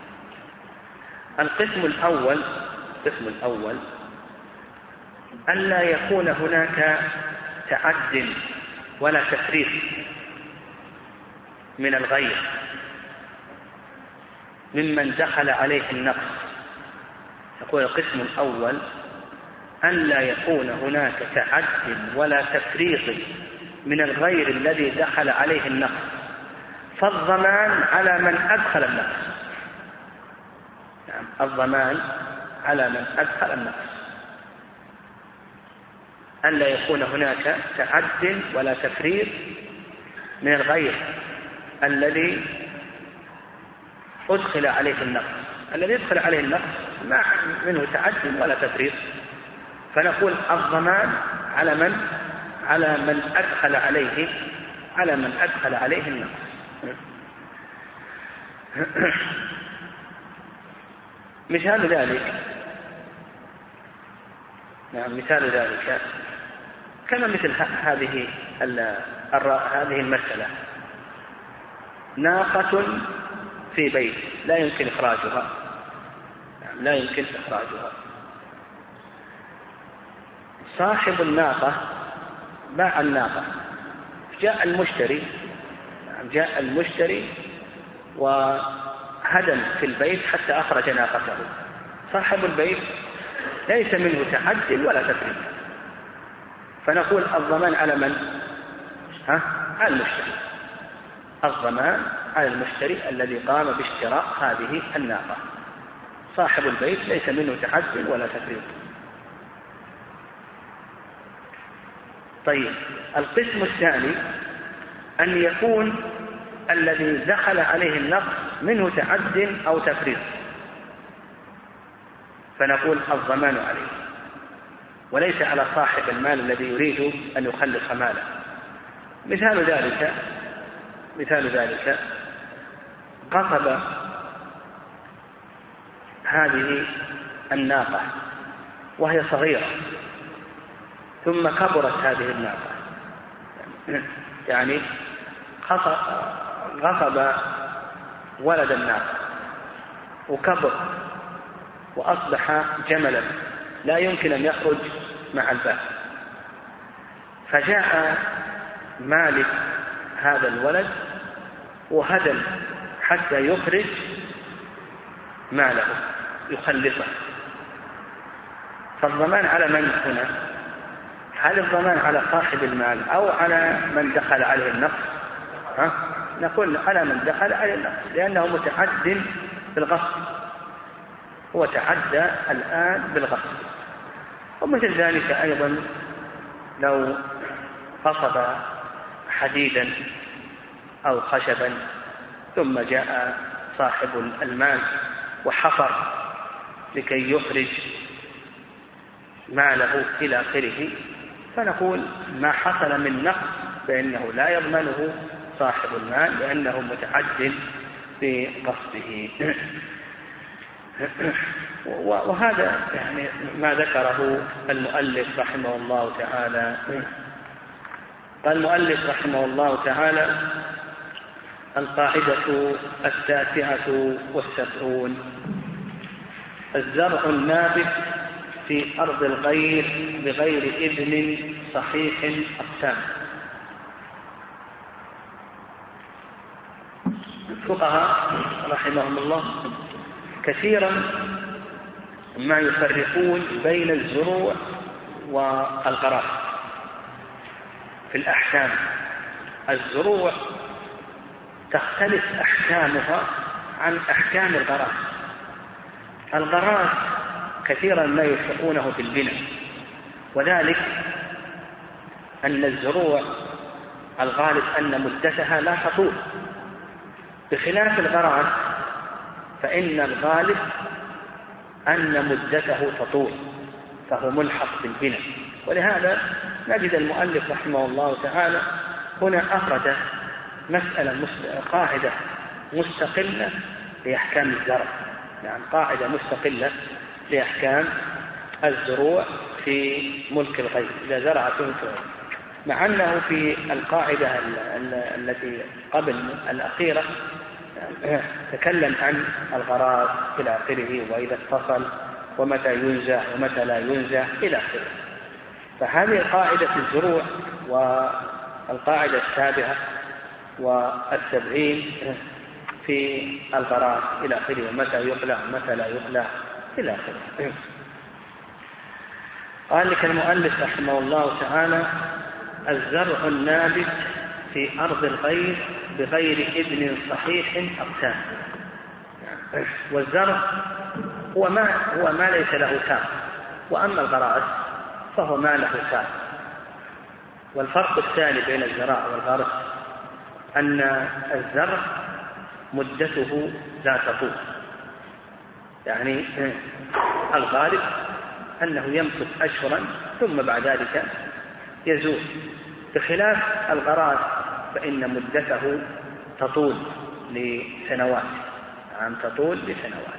Speaker 2: القسم الأول أن لا يكون هناك تعد ولا تفريط من الغير ممن دخل عليه النقص. يقول القسم الأول أن لا يكون هناك تعد ولا تفريط من الغير الذي دخل عليه النقص، فالضمان على من أدخل النقص. الضمان على من أدخل النقص، أن لا يكون هناك تعد ولا تفريط من الغير الذي أدخل عليه النقص. الذي يدخل عليه النقص ما منه تعد ولا تفريط، فنقول الضمان على من أدخل عليه النقص. مثال ذلك كما مثل هذه المسألة: ناقة في بيت لا يمكن إخراجها، صاحب الناقة باع الناقة، جاء المشتري وهدم في البيت حتى أخرج ناقته. صاحب البيت ليس منه تعد ولا تفريط، فنقول الضمان على من؟ على المشتري. الضمان على المشتري الذي قام باشتراء هذه الناقة. صاحب البيت ليس منه تعد ولا تفريط. طيب، القسم الثاني أن يكون الذي دخل عليه النقص منه تعد أو تفريط، فنقول الضمان عليه وليس على صاحب المال الذي يريد أن يخلص ماله. مثال ذلك قصب هذه الناقة وهي صغيرة، ثم كبرت هذه الناقة، يعني غصب ولد الناس وكبر وأصبح جملا لا يمكن أن يخرج مع الباب، فجاء مالك هذا الولد وهدم حتى يخرج ماله يخلصه. فالضمان على من هنا؟ هل الضمان على صاحب المال أو على من دخل عليه النقص؟ نقول على من دخل عليه النقص، لأنه متعد بالغصب، هو تعدى الآن بالغصب. ومثل ذلك أيضا لو غصب حديدا أو خشبا ثم جاء صاحب المال وحفر لكي يخرج ماله إلى آخره، فنقول ما حصل من نقص فإنه لا يضمنه صاحب المال لأنه متعد بغصبه. وهذا يعني ما ذكره المؤلف رحمه الله تعالى. قال المؤلف رحمه الله تعالى: القاعدة 79: الزرع النابت في أرض الغير بغير إذن صحيح أقسام. الفقهاء رحمهم الله كثيرا ما يفرقون بين الزروع والغراس في الأحكام. الزروع تختلف أحكامها عن أحكام الغراس. الغراس كثيرا ما يلحقونه بالبناء، وذلك أن الزروع الغالب أن مدتها لا تطول، بخلاف الغراس فإن الغالب أن مدته تطول، فهو ملحق بالبناء. ولهذا نجد المؤلف رحمه الله تعالى هنا أخرج قاعدة مستقلة لأحكام الزرع، يعني قاعدة مستقلة لأحكام الزروع في ملك الغير إذا زرع فيه، مع أنه في القاعدة التي قبل الأخيرة تكلم عن الغراس إلى آخره، وإذا اتصل ومتى ينزع ومتى لا ينزع إلى آخره. فهذه قاعدة الزروع والقاعدة 77 في الغراس إلى آخره، ومتى يقلع ومتى لا يقلع إلى آخره. قال لك المؤلف رحمه الله تعالى: الزرع النابت في أرض الغير بغير إذن صحيح أقسام. والزرع هو ما ليس له ساق، وأما الغراس فهو ما له ساق. والفرق الثاني بين الزراع والغرس أن الزرع مدته لا تطول، يعني الغالب أنه يمكث أشهرا ثم بعد ذلك يزول، بخلاف الغراس فإن مدته تطول لسنوات، تطول لسنوات.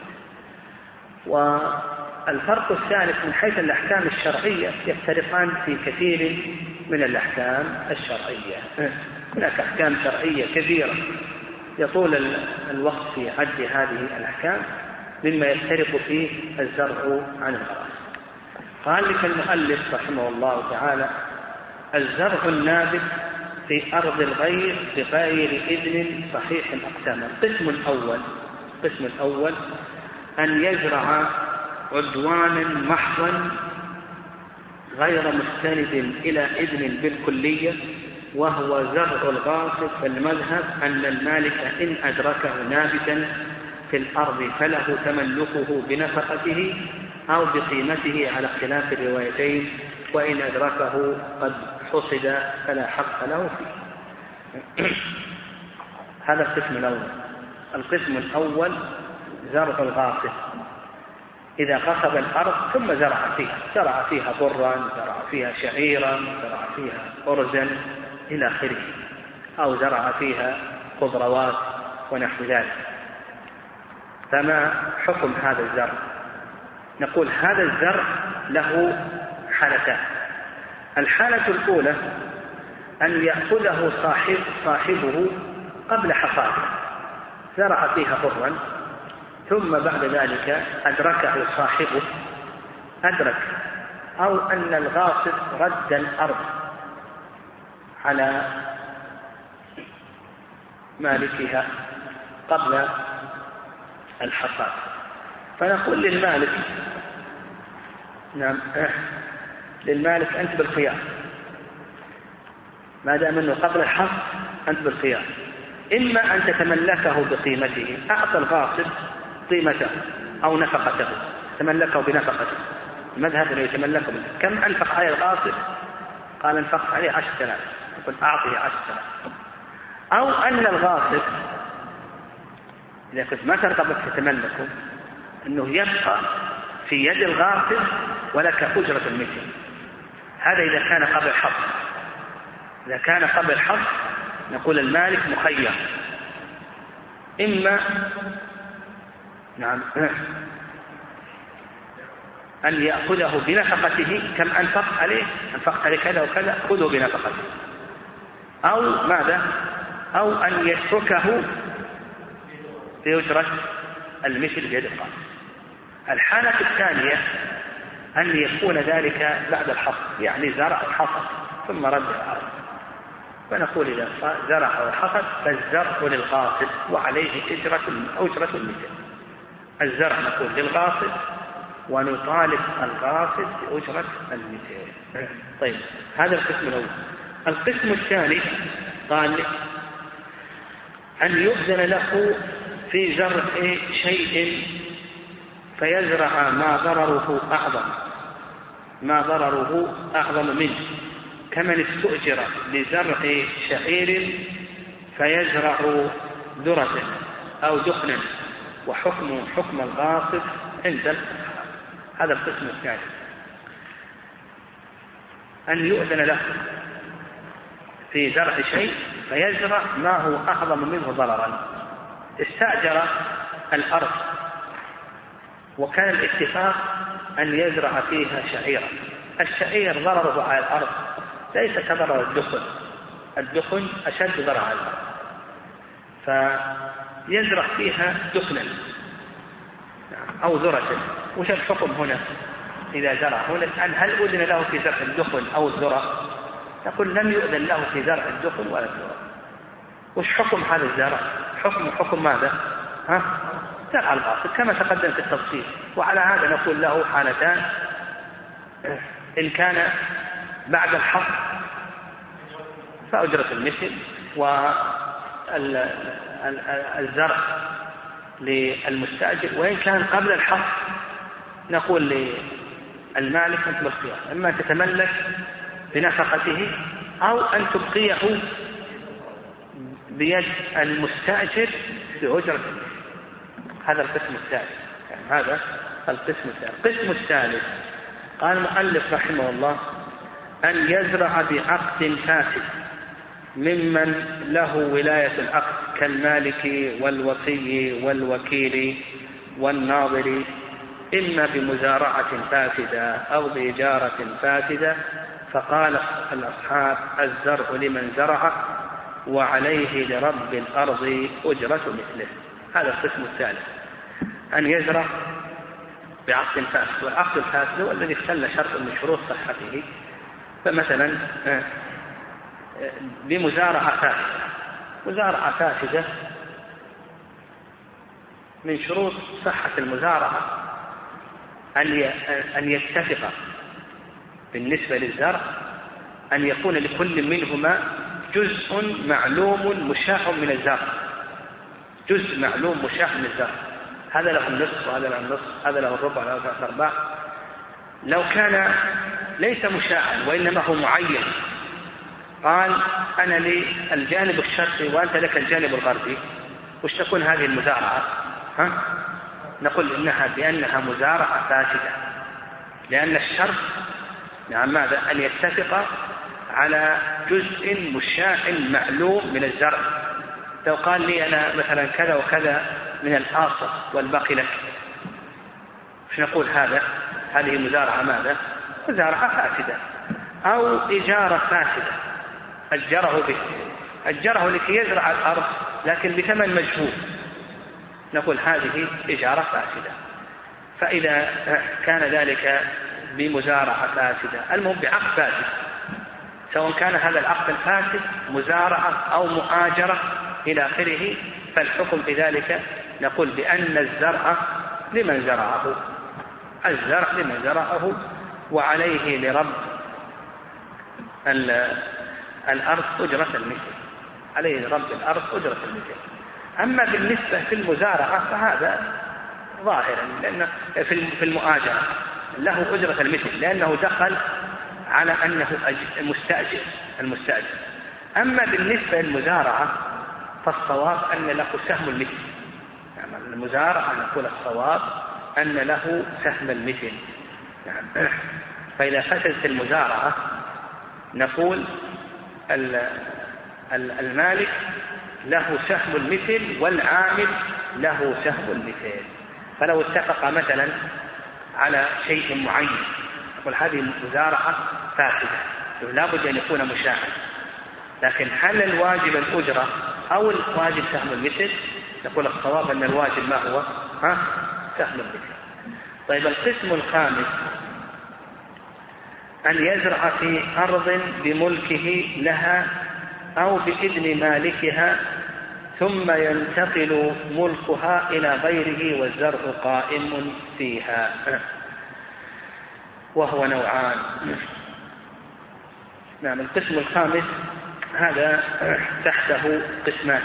Speaker 2: والفرق الثالث من حيث الأحكام الشرعية يفترقان في كثير من الأحكام الشرعية. هناك أحكام شرعية كثيرة يطول الوقت في عد هذه الأحكام، مما يفترق فيه الزرع عن الغراس. قال لك المؤلف رحمه الله تعالى: الزرع النابت في أرض الغير بغير إذن صحيح أقسام. القسم الأول أن يزرع عدوانا محضا غير مستند إلى إذن بالكلية، وهو زرع الغاصب. فالمذهب أن المالك إن أدركه نابتا في الأرض فله تملكه بنفقته أو بقيمته على اختلاف الروايتين، وإن أدركه قد حصد فلا حق له فيه. هذا القسم الأول. القسم الأول زرع الغاصب، إذا غصب الأرض ثم زرع فيها برا، زرع فيها شعيرا، زرع فيها أرزا إلى آخره، أو زرع فيها خضروات ونحو ذلك. فما حكم هذا الزرع؟ نقول هذا الزرع له حالتان. الحالة الأولى أن يأخذه صاحبه قبل حصاده، زرع فيها برا ثم بعد ذلك أدركه صاحبه أو أن الغاصب رد الأرض على مالكها قبل الحصاد، فنقول للمالك أنت بالخيار، ما دام أنه قبل الحصد أنت بالخيار، إما أن تتملكه بقيمته، أعطى الغاصب قيمته أو نفقته، تملكه بنفقته، المذهب أنه يتملكه كم أنفق عليه الغاصب؟ قال انفق عليه 10,000، يقول أعطيه 10,000. أو أن الغاصب إذا كنت ما ترغب تتملكه أنه يبقى في يد الغاصب ولك أجرة المثل. هذا إذا كان قبل الحصد. إذا كان قبل الحصد نقول المالك مخير، إما أن يأخذه بنفقته، كم أنفق عليه، أنفقت عليه كذا وكذا، خذه بنفقته، أو ماذا؟ أو أن يتركه بأجرة المثل بيد الغاصب. الحالة الثانية أن يكون ذلك بعد الحصد، يعني زرع الحصد ثم رد الأرض، فنقول إذا زرع الحصد فالزرع للغاصب وعليه أجرة المثل. الزرع نقول للغاصب ونطالب الغاصب بأجرة المثل. طيب، هذا القسم الأول. القسم الثاني قال أن يؤذن له في زرع شيء فيزرع ما ضرره أعظم منه، كمن استؤجر لزرع شعير فيزرع ذرة أو دخنا حكم الغاصب عند هذا القسم الثاني. أن يؤذن له في زرع شيء فيزرع ما هو أعظم منه ضررا. استأجر الأرض وكان الاتفاق أن يزرع فيها شعيرا. الشعير ضرره على الأرض ليس كضرر الدخن أشد ضرر على الأرض، فيزرع فيها دخنا أو ذرة. وش الحكم هنا إذا زرع هنا؟ هل أذن له في زرع الدخن أو الذرة؟ نقول لم يؤذن له في زرع الدخن ولا الذرة. وش حكم هذا الزرع؟ حكم ماذا؟ زرع الغاصب كما تقدم في التفصيل. وعلى هذا نقول له حالتان: إن كان بعد الحصد فأجرة المثل والزرع للمستأجر، وإن كان قبل الحصد نقول للمالك أنت بالخيار، إما تتملك بنفقته أو أن تبقيه بيد المستأجر بأجرة المثل. هذا القسم الثالث. هذا القسم الثالث. القسم الثالث قال المؤلف رحمه الله: أن يزرع بعقد فاسد ممن له ولاية العقد كالمالك والوصي والوكيل والناظر، إما بمزارعة فاسدة أو بإجارة فاسدة، فقال الأصحاب: الزرع لمن زرع وعليه لرب الأرض أجرة مثله. هذا القسم الثالث، أن يزرع بعقد فاسد. والعقد الفاسد هو الذي اختل شرط من شروط صحته. فمثلا بمزارعة فاسدة. مزارعة فاسدة من شروط صحة المزارعة أن يتفق بالنسبة للزرع أن يكون لكل منهما جزء معلوم مشاع من الزرع. جزء معلوم مشاع من الزرع، هذا له النصف وهذا له النصف، هذا له الربع وهذا له الأرباع. لو كان ليس مشاعا وإنما هو معين، قال أنا لي الجانب الشرقي وأنت لك الجانب الغربي، وش تكون هذه المزارعة؟ نقول بأنها مزارعة فاسدة، لأن الشرط ماذا؟ أن يتفق على جزء مشاع معلوم من الزرع. لو قال لي أنا مثلا كذا وكذا من الحاصل والباقي لك، مش نقول هذه مزارعة ماذا؟ مزارعة فاسدة. أو إجارة فاسدة. أجره به، أجره لكي يزرع الأرض لكن بثمن مجهول، نقول هذه إجارة فاسدة. فإذا كان ذلك بمزارعة فاسدة، المهم بعقد فاسد، سواء كان هذا العقد الفاسد مزارعة أو مؤاجرة إلى آخره، فالحكم في ذلك نقول بأن الزرع لمن زرعه، الزرع لمن زرعه، وعليه لرب الأرض أجرة المثل، عليه لرب الأرض أجرة المثل. أما بالنسبة في المزارعة فهذا ظاهرا، لأن في المؤاجرة له أجرة المثل لأنه دخل على أنه المستأجر. أما بالنسبة للمزارعة فالصواب أن له سهم المثل، يعني المزارعة نقول الصواب أن له سهم المثل. يعني فإذا فسدت المزارعة نقول المالك له سهم المثل والعامل له سهم المثل. فلو اتفق مثلا على شيء معين نقول هذه مزارعة فاسدة، لا بد أن يكون مشاعا، لكن هل الواجب الأجرة أو الواجب سهم المثل؟ نقول الصواب أن الواجب ما هو؟ سهم المثل. طيب القسم الخامس أن يزرع في أرض بملكه لها أو بإذن مالكها ثم ينتقل ملكها إلى غيره والزرع قائم فيها، وهو نوعان. نعم. القسم الخامس هذا تحته قسمان،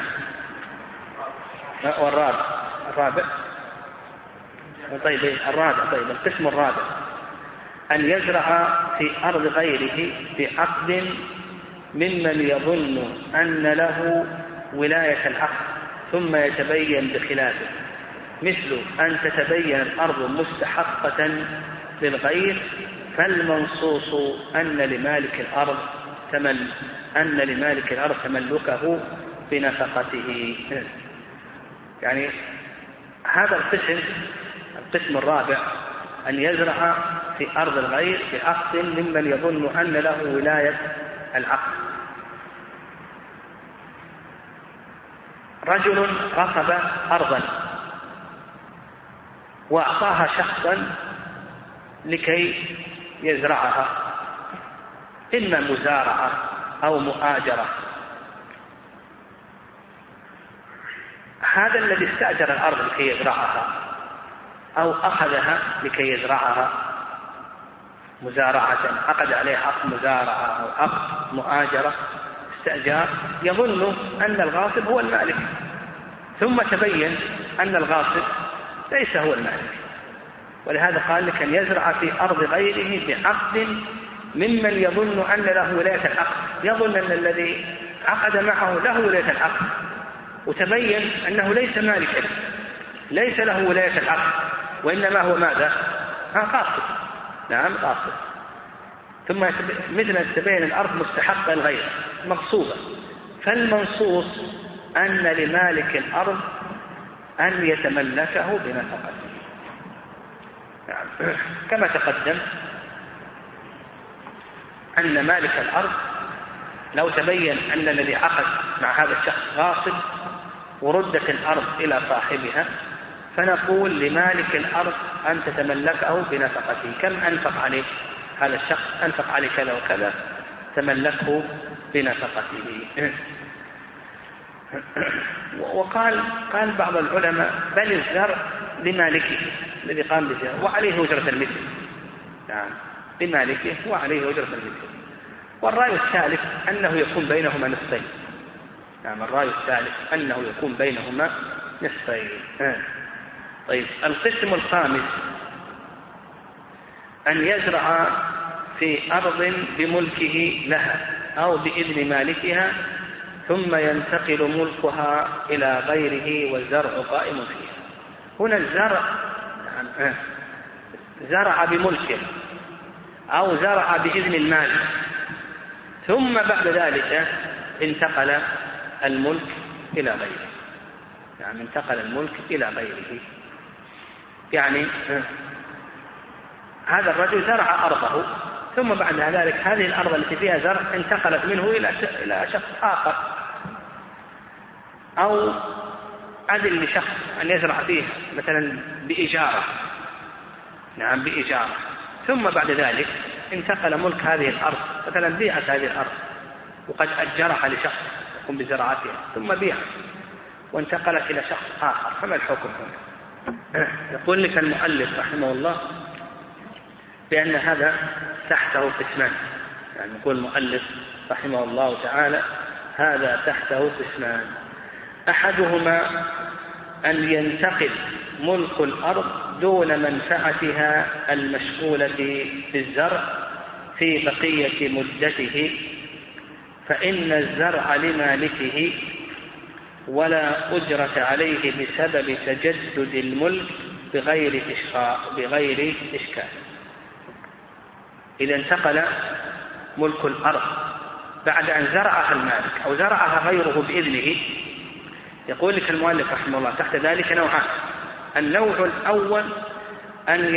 Speaker 2: والرابع طيب القسم الرابع أن يزرع في أرض غيره بعقد ممن يظن أن له ولاية العقد ثم يتبين بخلافه، مثل أن تتبين الأرض مستحقة للغير، فالمنصوص أن لمالك الأرض تملكه بنفقته. يعني هذا القسم الرابع أن يزرع في أرض الغير بعقد ممن يظن أن له ولاية العقد. رجل ركب أرضا وأعطاها شخصا لكي يزرعها، إما مزارعة أو مؤاجرة. هذا الذي استأجر الأرض لكي يزرعها أو أخذها لكي يزرعها مزارعة، عقد عليها عقد مزارعة أو عقد مؤاجرة، استأجار، يظن أن الغاصب هو المالك، ثم تبين أن الغاصب ليس هو المالك، ولهذا قال لك أن يزرع في أرض غيره بعقد ممن يظن أن له ولاية العقد، يظن أن الذي عقد معه له ولاية العقد، وتبين أنه ليس مالكا، ليس له ولاية العقد، وإنما هو ماذا؟ غاصب. نعم غاصب. ثم مثل تبين الأرض مستحقة الغير مغصوبة، فالمنصوص أن لمالك الأرض أن يتملكه بنفقته. نعم. كما تقدم أن مالك الأرض لو تبين أن الذي عقد مع هذا الشخص غاصب وردت الأرض إلى صاحبها، فنقول لمالك الأرض أن تتملكه بنفقته. كم أنفق عليه هذا الشخص؟ أنفق عليه كذا وكذا، تملكه بنفقته. وقال بعض العلماء بل الزرع لمالكه الذي قام بالزرع وعليه أجرة المثل. يعني لمالكه وعليه أجرة المثل. والرأي الثالث أنه يكون بينهما نصفين. يعني الرأي الثالث أنه يكون بينهما نصفين. طيب القسم الخامس أن يزرع في أرض بملكه لها أو بإذن مالكها ثم ينتقل ملكها إلى غيره والزرع قائم فيها. هنا الزرع زرع بملكه أو زرع بإذن المال، ثم بعد ذلك انتقل الملك إلى غيره. يعني انتقل الملك إلى غيره. يعني هذا الرجل زرع أرضه ثم بعد ذلك هذه الأرض التي فيها زرع انتقلت منه إلى شخص آخر، أو أذن لشخص أن يزرع فيه مثلا بإجارة، نعم بإجارة، ثم بعد ذلك انتقل ملك هذه الأرض، مثلا بيعت هذه الأرض وقد أجرها لشخص يقوم بزراعتها ثم بيعت وانتقلت إلى شخص آخر، فما الحكم هنا؟ يقول لك المؤلف رحمه الله بأن هذا تحته قسمان، يعني يقول المؤلف رحمه الله تعالى هذا تحته قسمان: أحدهما أن ينتقل ملك الأرض دون منفعتها المشغولة بالزرع في بقية مدته، فإن الزرع لمالكه ولا أجرة عليه بسبب تجدد الملك بغير إشكال. إذا انتقل ملك الأرض بعد أن زرعها المالك أو زرعها غيره بإذنه، يقول لك المؤلف رحمه الله تحت ذلك نوعان: النوع الأول أن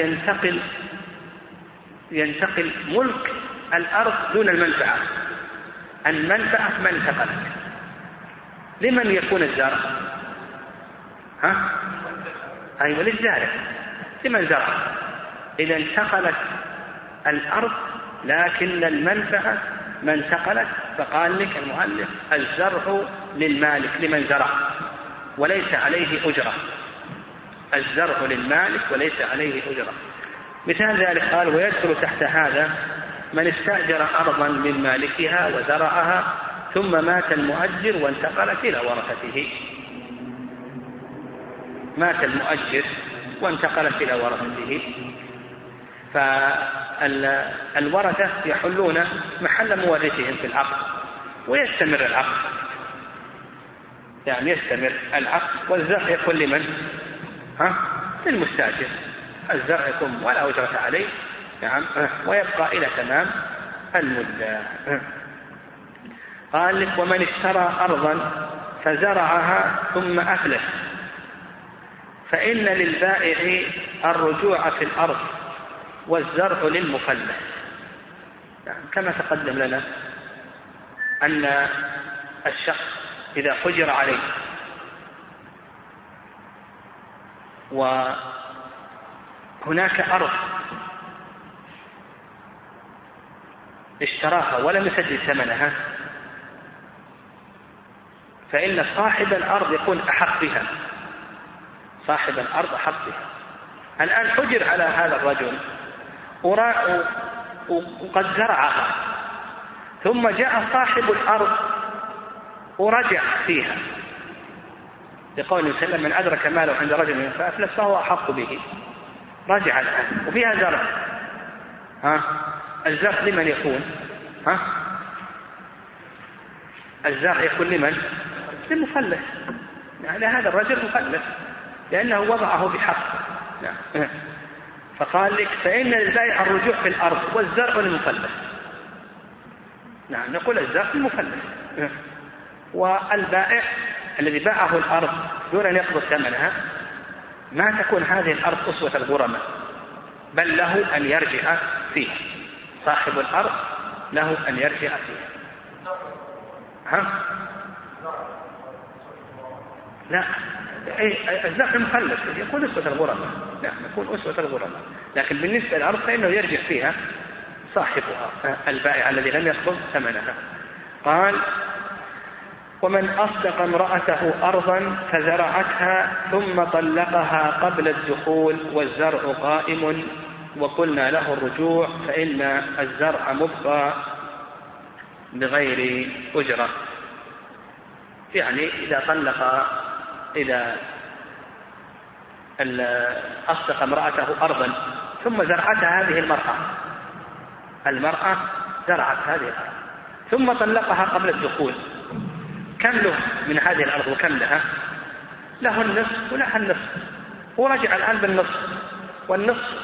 Speaker 2: ينتقل ملك الأرض دون المنفعة، المنفعة ما انتقلت. لمن يكون الزرع؟ أيوة للزارع، لمن زرع. إذا انتقلت الأرض لكن المنفعة ما انتقلت، فقال لك المؤلف الزرع للمالك لمن زرع وليس عليه أجرة، الزرع للمالك وليس عليه أجرة. مثال ذلك قال: ويدخل تحت هذا من استأجر أرضا من مالكها وزرعها ثم مات المؤجر وانتقلت إلى ورثته. مات المؤجر وانتقلت إلى ورثته، فالورثة يحلون محل مورثهم في العقد ويستمر العقد، يعني يستمر العقد، والزرع يكون لمن؟ للمستأجر. الزرع يكون ولا أجرة عليه، نعم، ويبقى إلى تمام المدة. قال لك: ومن اشترى أرضا فزرعها ثم أفلس فإن للبائع الرجوع في الأرض والزرع للمفلس. يعني كما تقدم لنا أن الشخص إذا حجر عليه وهناك أرض اشتراها ولم يسدد ثمنها، فإن صاحب الأرض يكون أحق بها، صاحب الأرض أحق بها. الآن حجر على هذا الرجل وقد زرعها، ثم جاء صاحب الأرض ورجع فيها، لقول النبي صلى الله عليه وسلم: من أدرك ماله عند رجل فأفلس فهو أحق به. رجع الآن وفيها زرع، الزرع لمن يكون؟ الزرع يكون لمن؟ للمفلس. يعني هذا الرجل مفلس لأنه وضعه بحق. فقال لك: فإن للبائع الرجوع في الأرض والزرع للمفلس. نعم، نقول الزرع للمفلس، والبائع الذي باعه الأرض دون أن يقبض ثمنها ما تكون هذه الأرض أسوة الغرماء، بل له أن يرجع فيها. صاحب الأرض له أن يرجع فيها. لا، الزرع المفلس يكون أسوة الغرماء، نعم يكون أسوة الغرماء، لكن بالنسبة للأرض فإنه يرجع فيها صاحبها البائع الذي لم يقبض ثمنها. قال: ومن أصدق امرأته أرضا فزرعتها ثم طلقها قبل الدخول والزرع قائم وقلنا له الرجوع، فإن الزرع مبقى بغير أجرة. يعني إذا أصدق امرأته أرضا ثم زرعتها هذه المرأة زرعت هذه الأرض ثم طلقها قبل الدخول، كم له من هذه الأرض وكم لها؟ له النصف ولها النصف، ورجع الآن بالنصف، والنصف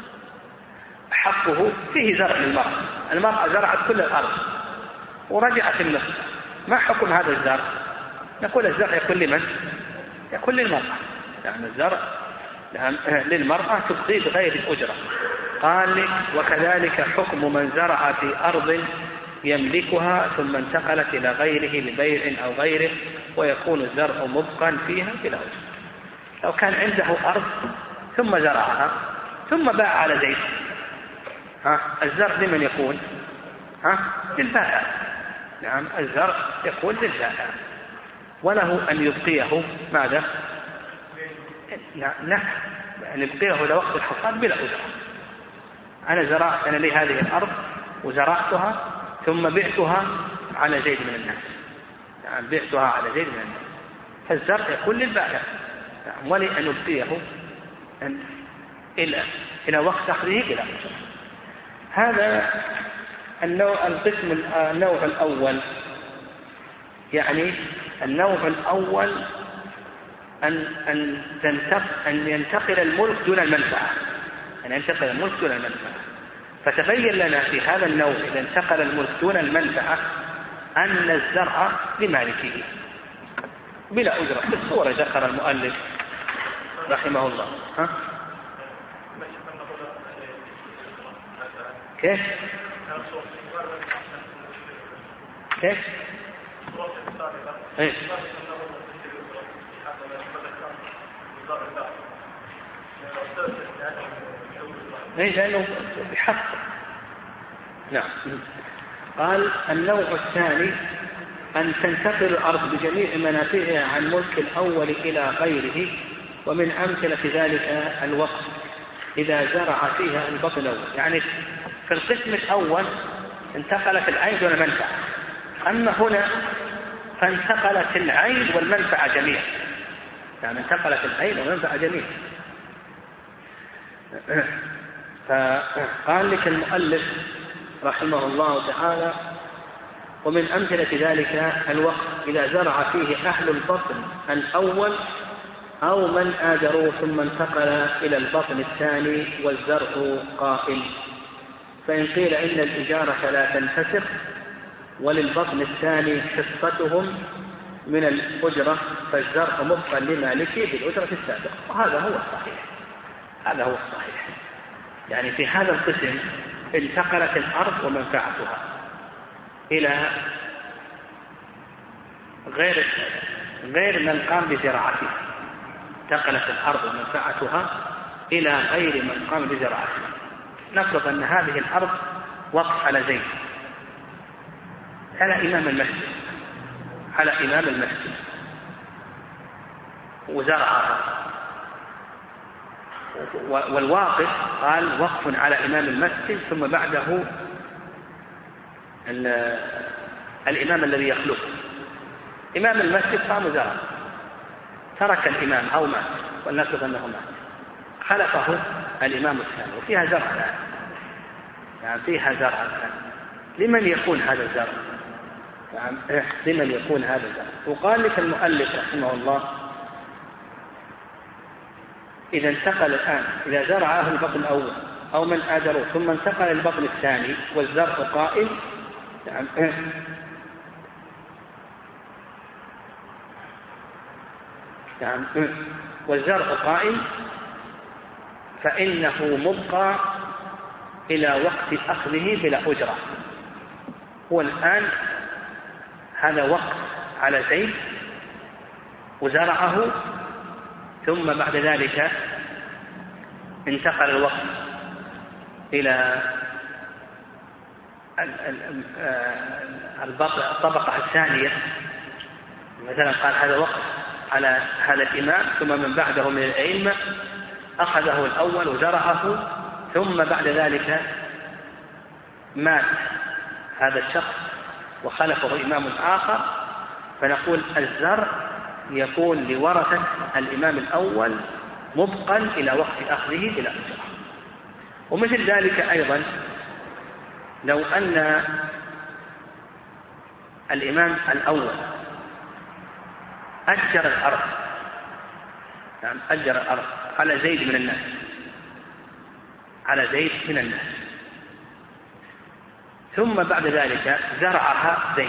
Speaker 2: حقه فيه زرع للمرأة. المرأة زرعت كل الأرض ورجعت النصف، ما حكم هذا الزرع؟ نقول الزرع يكون لمن؟ يكون للمرأة، يعني الزرع للمرأة تبقي بغير الأجرة، قال لك وكذلك حكم من زرع في أرض يملكها ثم انتقلت إلى غيره ببيع أو غيره ويكون الزرع مبقا فيها بلا أجر. لو كان عنده أرض ثم زرعها ثم باع على زيد، الزرع لمن يكون؟ للبائع. نعم، الزرع يكون للبائع وله أن يبقيه ماذا؟ لا، أن يبقيه لوقت الحصاد بلا أجر. أنا لي هذه الأرض وزرعتها ثم بعتها على زيد من الناس، يعني بعتها على زيد من الناس، فالزرع يكون للبائع ولي أن يبقيه إلى وقت أخذه بلا أجر. هذا النوع الأول. يعني النوع الأول أن ينتقل الملك دون المنفعة، فتبين لنا في هذا النوع إذا انتقل الملك دون المنفعة أن الزرع لمالكه بلا أجرة بالصورة ذكر المؤلف رحمه الله. كيف؟ لأنه بحق. نعم. قال النوع الثاني أن تنتقل الأرض بجميع منافعها عن ملك الأول إلى غيره، ومن أمثلة ذلك الوقت إذا زرع فيها البطن الأول. يعني في القسم الأول انتقلت العين دون منفعة، أما هنا فانتقلت العين والمنفعة جميعا، يعني انتقلت العين والمنفعة جميعا. فقال لك المؤلف رحمه الله تعالى ومن أمثلة ذلك الوقت إذا زرع فيه أهل البطن الأول أو من آجروا ثم انتقل إلى البطن الثاني والزرع قائم، فإن قيل إن الإجارة لا تنفسخ وللبطن الثاني حصتهم من الأجرة فالزرع مبقى لمالكه بالأجرة السابقة، وهذا هو الصحيح. يعني في هذا القسم انتقلت الأرض ومنفعتها إلى غير من قام بزراعتها، انتقلت الأرض ومنفعتها إلى غير من قام بزراعتها. نفرض أن هذه الأرض وقف على زيد، على إمام المسجد وزرعها، والواقف قال وقف على إمام المسجد ثم بعده الإمام الذي يخلفه. إمام المسجد قام زرع، ترك الإمام أو مات، ولنفرض أنه مات، خلفه الإمام الثاني وفيها زرع الآن، يعني فيها زرع الآن. لمن يكون هذا الزرع؟ لمن يكون هذا الزرع؟ وقال لك المؤلف رحمه الله إذا انتقل الآن، إذا زرع أهل البطن الأول أو من آجروا ثم انتقل البطن الثاني والزرع قائم، والزرع قائم فإنه مبقى إلى وقت أخذه بلا أجرة. هو الآن هذا وقت على زيد وزرعه، ثم بعد ذلك انتقل الوقت إلى الطبقة الثانية، مثلا قال هذا وقت على هذا الإمام، ثم من بعده من الأئمة أخذه الأول وزرعه، ثم بعد ذلك مات هذا الشخص وخلفه إمام آخر، فنقول الزرع يكون لورثة الإمام الأول مبقا إلى وقت أخذه بلا أجرة. ومثل ذلك أيضا لو أن الإمام الأول أجر الأرض، يعني أجر الأرض على زيد من الناس، ثم بعد ذلك زرعها زيد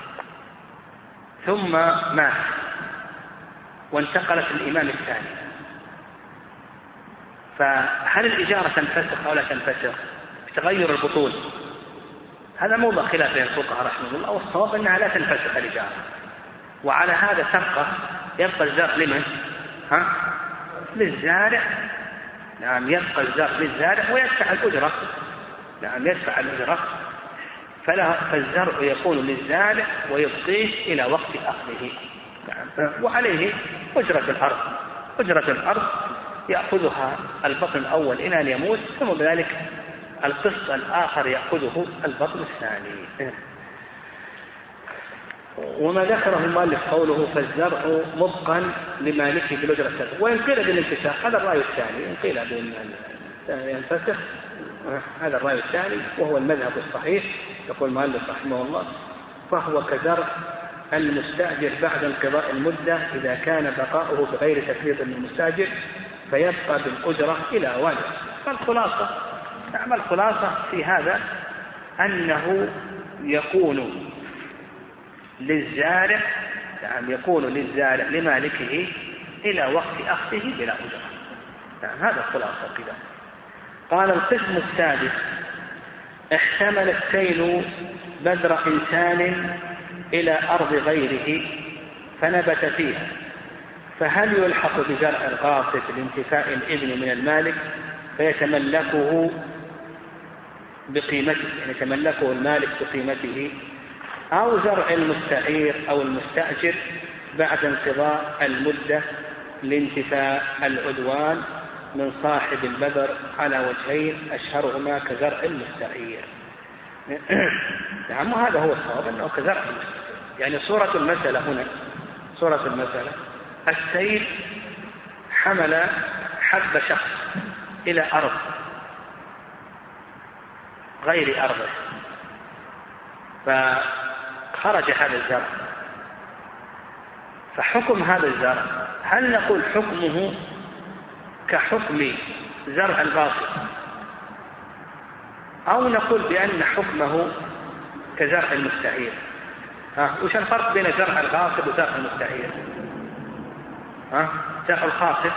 Speaker 2: ثم مات وانتقلت الإمام الثاني، فهل الإجارة تنفسخ أو لا تنفسخ بتغير البطول؟ هذا موضع خلاف بين الفقهاء رحمه الله، والصواب أنها لا تنفسخ الإجارة. وعلى هذا يبقى الزرع لمن؟ للزارع. نعم، يبقى الزرع للزارع ويدفع الأجرة. نعم، يدفع الأجرة. فالزرع يكون للزارع ويبقيه إلى وقت أخذه. نعم. وعليه أجرة الأرض. أجرة الأرض يأخذها البطن الأول إلى أن يموت، ثم بذلك القسط الآخر يأخذه البطن الثاني. وما ذكره المؤلف قوله فالزرع مبقا لمالكه بالأجرة الثانية، وإن قيل بالانفساخ هذا الرأي الثاني، إن قيل ينفسخ هذا الرأي الثاني وهو المذهب الصحيح. يقول المؤلف رحمه الله فهو كزرع المستأجر بعد انقضاء المدة إذا كان بقاؤه بغير تفريط للمستأجر فيبقى بالأجرة إلى أوانه. فالخلاصة في هذا أنه يكون للزارع، يعني يكون للزارع لمالكه إلى وقت أخذه بلا أجرة. يعني هذا خلاصة كذا. قال القسم السادس احتمل السيل بذر إنسان إلى أرض غيره فنبت فيها، فهل يلحق بزرع الغاصب لانتفاء الإذن من المالك فيتملكه بقيمته، يعني يتملكه المالك بقيمته، أو زرع المستعير أو المستأجر بعد انقضاء المدة لانتفاء العدوان من صاحب البذر على وجهين أشهرهما كزرع المستعير. نعم، وهذا هو الصواب أنه كزرع المستعير. يعني صورة المسألة هنا، صورة المسألة السيل حمل حب شخص إلى أرض غير أرضه، فخرج هذا الزرع، فحكم هذا الزرع هل نقول حكمه كحكم زرع الغاصب، أو نقول بأن حكمه كزرع المستعير؟ وش الفرق بين زرع الغاصب وزرع المستعير؟ زرع الغاصب،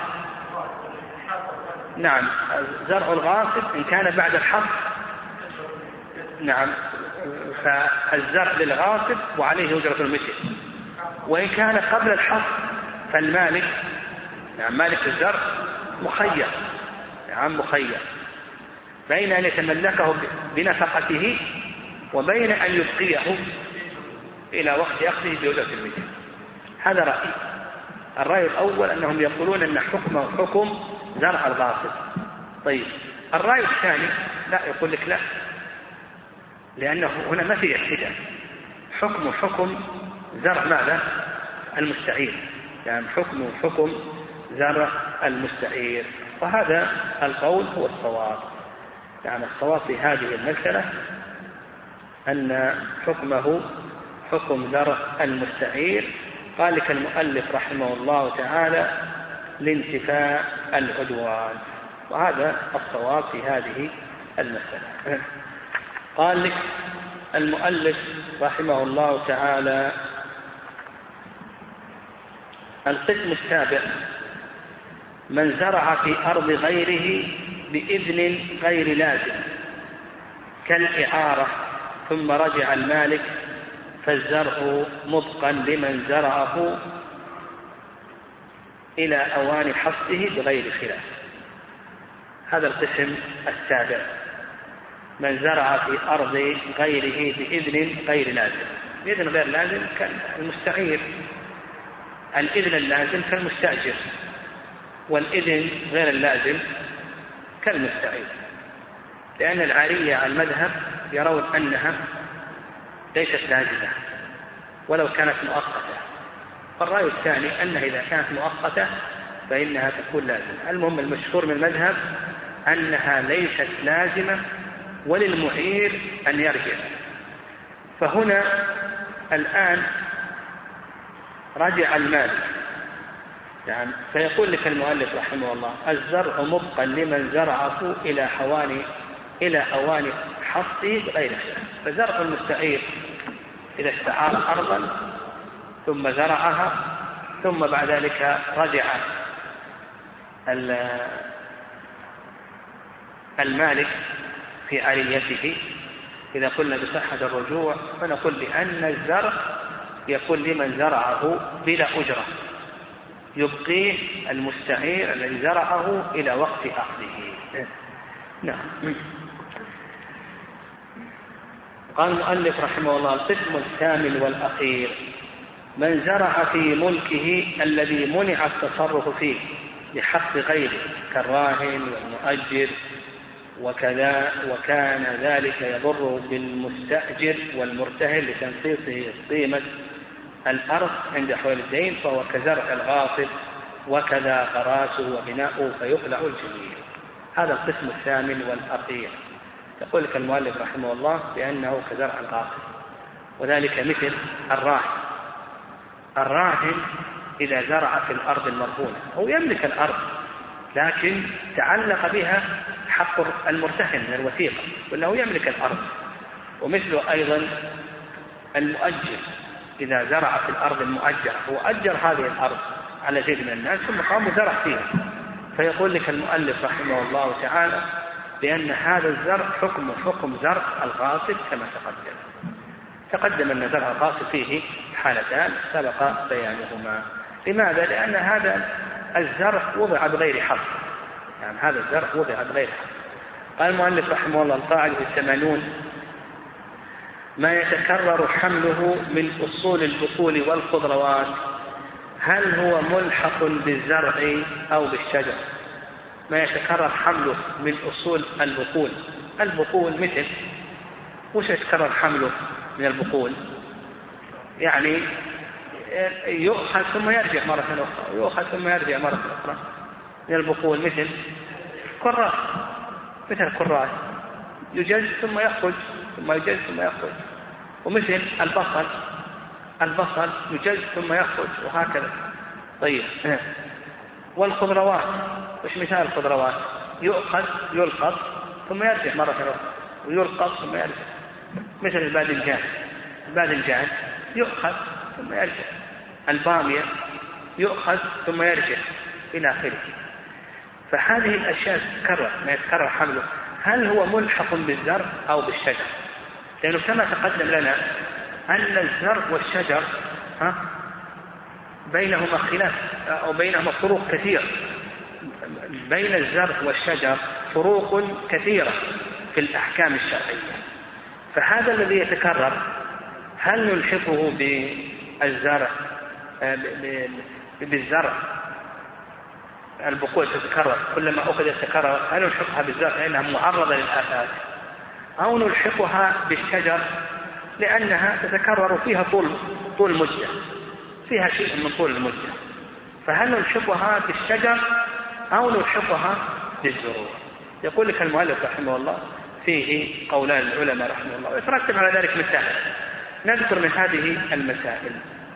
Speaker 2: نعم، زرع الغاصب إن كان بعد الحصد، نعم، فالزرع للغاصب وعليه أجرة المثل. وإن كان قبل الحصد فالمالك، نعم، مالك الزرع مخير، نعم، مخير بين أن يتملكه بنفقته وبين أن يبقيه إلى وقت أخذه بأجرة المثل. هذا رأي. الرأي الأول أنهم يقولون أن حكمه حكم زرع الغاصب. طيب، الرأي الثاني لا، يقول لك لا، لأنه هنا ما في احتجاج، حكم زرع ماذا؟ المستعير، يعني حكم زرع المستعير. وهذا القول هو الصواب. يعني الصواب في هذه المسألة أن حكمه حكم زرع المستعير. قال لك المؤلف رحمه الله تعالى لانتفاء العدوان، وهذا الصواب في هذه المسألة. قال لك المؤلف رحمه الله تعالى القسم السابع من زرع في أرض غيره بإذن غير لازم كالإعارة ثم رجع المالك فالزرع مبقا لمن زرعه إلى أوان حصده بغير خلاف. هذا القسم السابع من زرع في أرض غيره بإذن غير لازم. بإذن غير لازم كالمستعير، الإذن اللازم كالمستأجر، والإذن غير اللازم كالمستعير، لأن العارية على المذهب يرون أنها ليست لازمة ولو كانت مؤقتة. فالرأي الثاني أنها إذا كانت مؤقتة فإنها تكون لازمة. المهم المشهور من المذهب أنها ليست لازمة وللمعير أن يرجع. فهنا الآن رجع المال، يعني فيقول لك المؤلف رحمه الله الزرع مبقا لمن زرعه إلى أوان حصده بغير خلاف. فزرع المستعير إذا استعار أرضا ثم زرعها ثم بعد ذلك رجع المالك في عريته. إذا قلنا بصحة الرجوع فنقول بأن الزرع يكون لمن زرعه بلا أجرة، يبقيه المستعير الذي زرعه إلى وقت أخذه. نعم. قال المؤلف رحمه الله: القسم الثامن والأخير من زرع في ملكه الذي منع التصرف فيه بحق غيره كالراهن والمؤجر وكذا، وكان ذلك يضر بالمستأجر والمرتهن لتنقيصه قيمة الأرض عند حول الدين، فهو كزرع الغاصب، وكذا غراسه وبناؤه فيخلع الجميع. هذا القسم الثامن والأخير. يقول لك المؤلف رحمه الله بأنه كزرع الغاصب، وذلك مثل الراهن. الراهن إذا زرع في الأرض المرهونة هو يملك الأرض، لكن تعلق بها حق المرتهن من الوثيقة، وأنه يملك الأرض. ومثله أيضا المؤجر إذا زرع في الأرض المؤجرة، هو أجر هذه الأرض على زيد من الناس ثم قام وزرع فيها، فيقول لك المؤلف رحمه الله تعالى بأن هذا الزرع حكم زرع الغاصب كما تقدم أن زرع الغاصب فيه حالتان سبق بيانهما. لماذا؟ لأن هذا الزرع وضع بغير حق، يعني هذا الزرع وضع بغير حق. قال المؤلف رحمه الله: القاعدة 80 ما يتكرر حمله من أصول البقول والخضروات هل هو ملحق بالزرع أو بالشجر؟ ما يتكرر حمله من أصول البقول. البقول مثل وش يتكرر حمله من البقول؟ يعني يؤخذ ثم يرجع مرة أخرى، يؤخذ ثم يرجع مرة أخرى. من البقول مثل كراس، مثل كراس يجز ثم يخرج ثم يجز ثم يخرج. ومثل البصل يجز ثم يخرج، وهكذا. طيب، والخضروات وش مثال الخضروات؟ يؤخذ يلقط ثم يرجع مرة أخرى، ويلقط ثم يرجع. مثل الباذنجان يؤخذ ثم يرجع. البامية يؤخذ ثم يرجع إلى آخره. فهذه الأشياء تتكرر، ما يتكرر حمله هل هو ملحق بالزرع أو بالشجر؟ لأنه كما تقدم لنا أن الزرع والشجر بينهما خلاف أو بينهما فروق كثيرة. بين الزرع والشجر فروق كثيرة في الأحكام الشرعية. فهذا الذي يتكرر هل نلحقه بالزرع؟ البقول تتكرر، كلما أخذ يتكرر، هل نلحقها بالزرع لأنها معرضة للآفات، أو نلحقها بالشجر لأنها تتكرر فيها طول مدة، فيها شيء من طول المدة؟ فهل نلحقها بالشجر أو نلحقها بالزروع؟ يقول لك المؤلف رحمه الله فيه قولان العلماء رحمه الله، ويترتب على ذلك مسائل. نذكر من هذه المسائل: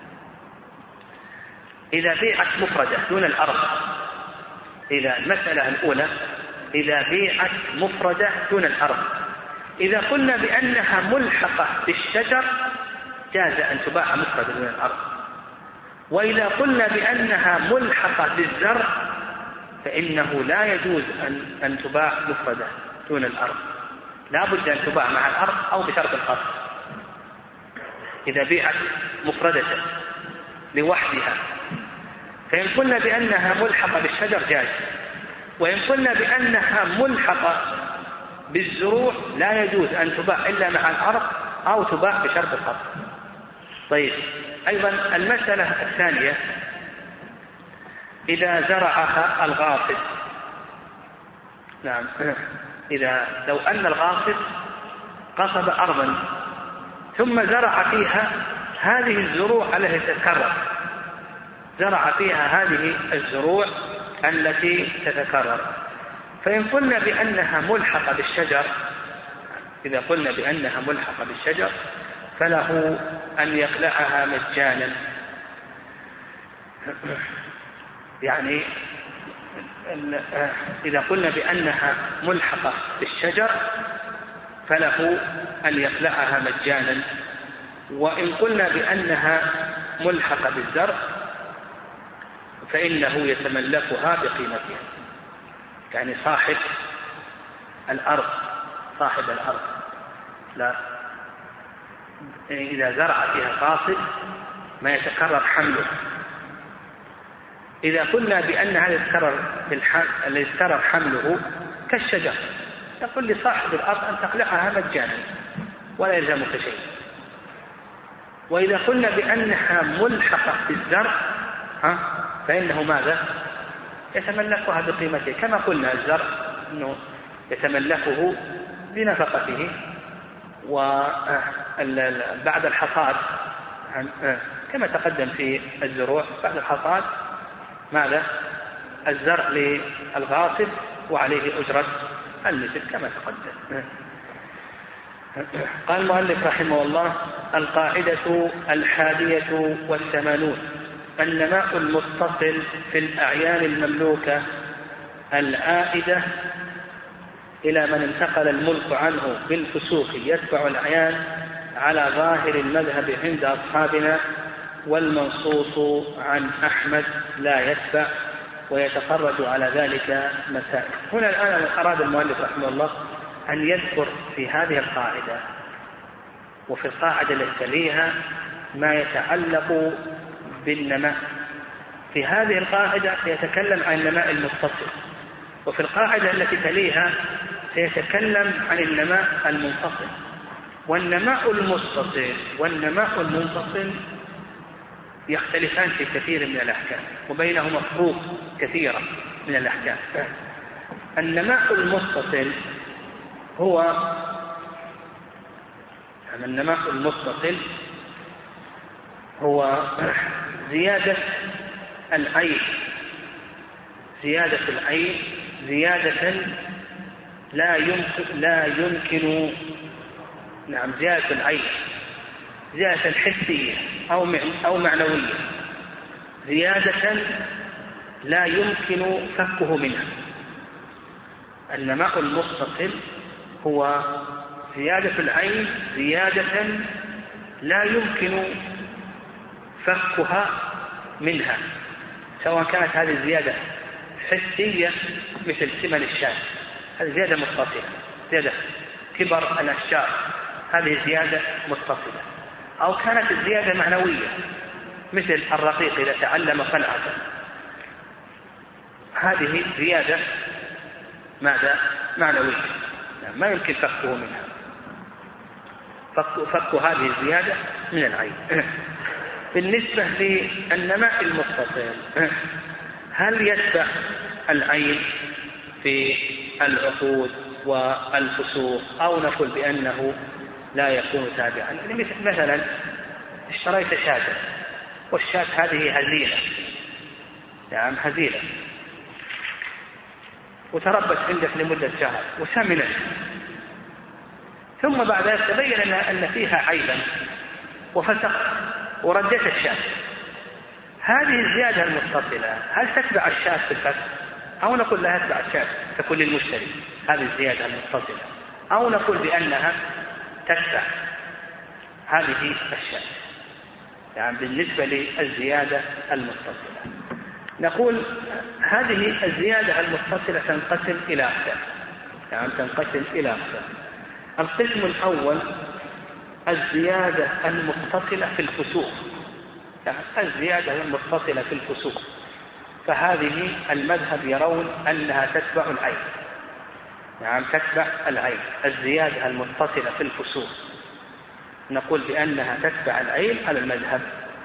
Speaker 2: إذا بيعت مفردة دون الأرض، إذا المسألة الأولى إذا بيعت مفردة دون الأرض، إذا قلنا بأنها ملحقة بالشجر جاز أن تباع مفردة دون الأرض، وإذا قلنا بأنها ملحقة بالزرع فإنه لا يجوز أن تباع مفردة دون الأرض، لا بد أن تباع مع الأرض أو بشرط القصد. إذا بيعت مفردة لوحدها فإن قلنا بأنها ملحقة بالشجر جاز، وإن قلنا بأنها ملحقة بالزروع لا يجوز أن تباع إلا مع الأرض أو تباع بشرط القصد. طيب، أيضا المسألة الثانية إذا زرعها الغاصب. نعم، لو أن الغاصب قصب أرضا ثم زرع فيها هذه الزروع التي تتكرر، زرع فيها هذه الزروع التي تتكرر، فإن قلنا بأنها ملحقة بالشجر، إذا قلنا بأنها ملحقة بالشجر فله أن يقلعها مجانا. يعني إذا قلنا بأنها ملحقة بالشجر فله أن يقلعها مجانا، وإن قلنا بأنها ملحقة بالزرع فإنه يتملكها بقيمتها. يعني صاحب الأرض صاحب الأرض، لا، إذا زرع فيها قاصد ما يتكرر حمله. إذا قلنا بأن هذا الذي يتكرر حمله كالشجر، يقول لصاحب الأرض أن تقلعها مجانا ولا يلزمك شيء. وإذا قلنا بأنها ملحقة بالزرع فإنه ماذا؟ يتملكها بقيمته، كما قلنا الزرع أنه يتملكه بنفقته، وبعد الحصاد كما تقدم في الزروع بعد الحصاد ماذا؟ الزرع للغاصب وعليه أجرة المثل كما تقدم. قال المؤلف رحمه الله: القاعدة 81 النماء المتصل في الأعيان المملوكة العائدة إلى من انتقل الملك عنه بالفسوق يتبع الأعيان على ظاهر المذهب عند أصحابنا، والمنصوص عن أحمد لا يتبع، ويتخرج على ذلك مسائل. هنا الآن أراد المؤلف رحمه الله أن يذكر في هذه القاعدة وفي القاعدة التي تليها ما يتعلق بالنماء. في هذه القاعدة سيتكلم عن النماء المتصل، وفي القاعدة التي تليها سيتكلم عن النماء المنفصل. والنماء المتصل والنماء المنفصل يختلفان في كثير من الأحكام، وبينهما فروق كثيرة من الأحكام. النماء المتصل هو زيادة العين، زيادة زيادة العين، زيادة حسية أو معنوية، زيادة لا يمكن فكه منها. النماء المتصل هو زيادة العين زيادة لا يمكن فكها منها، سواء كانت هذه الزيادة حسية مثل ثمن الشاة، هذه زيادة متصلة، زيادة كبر الأشجار، هذه زيادة متصلة، أو كانت الزيادة معنوية مثل الرقيق إذا تعلم صنعة، هذه زيادة ماذا؟ معنوية، ما يمكن فكه منها، فك هذه الزيادة من العين. بالنسبة للنماء المتصل، هل يتبع العين في العقود والفسوق أو نقول بأنه لا يكون تابعا؟ مثلا اشتريت شاة، والشاة هذه هزيلة، يعني هزيلة، وتربت عندك لمدة شهر وسمنت، ثم بعد ذلك تبين أن فيها عيبا وفسق وردت الشاة، هذه الزيادة المتصلة هل تتبع الشاة في الفسق أو نقول لا تتبع الشاة تكون للمشتري هذه الزيادة المتصلة، أو نقول بأنها تتبع هذه الشاة؟ يعني بالنسبة للزيادة المتصلة نقول هذه الزيادة المتصلة تنقسم إلى أقسام، يعني تنقسم إلى أقسام. القسم الأول الزيادة المتصلة في الفسوق، يعني الزيادة المتصلة في الفسوق، فهذه المذهب يرون أنها تتبع العين، يعني تتبع العين. الزيادة المتصلة في الفسوق نقول بأنها تتبع العين على المذهب،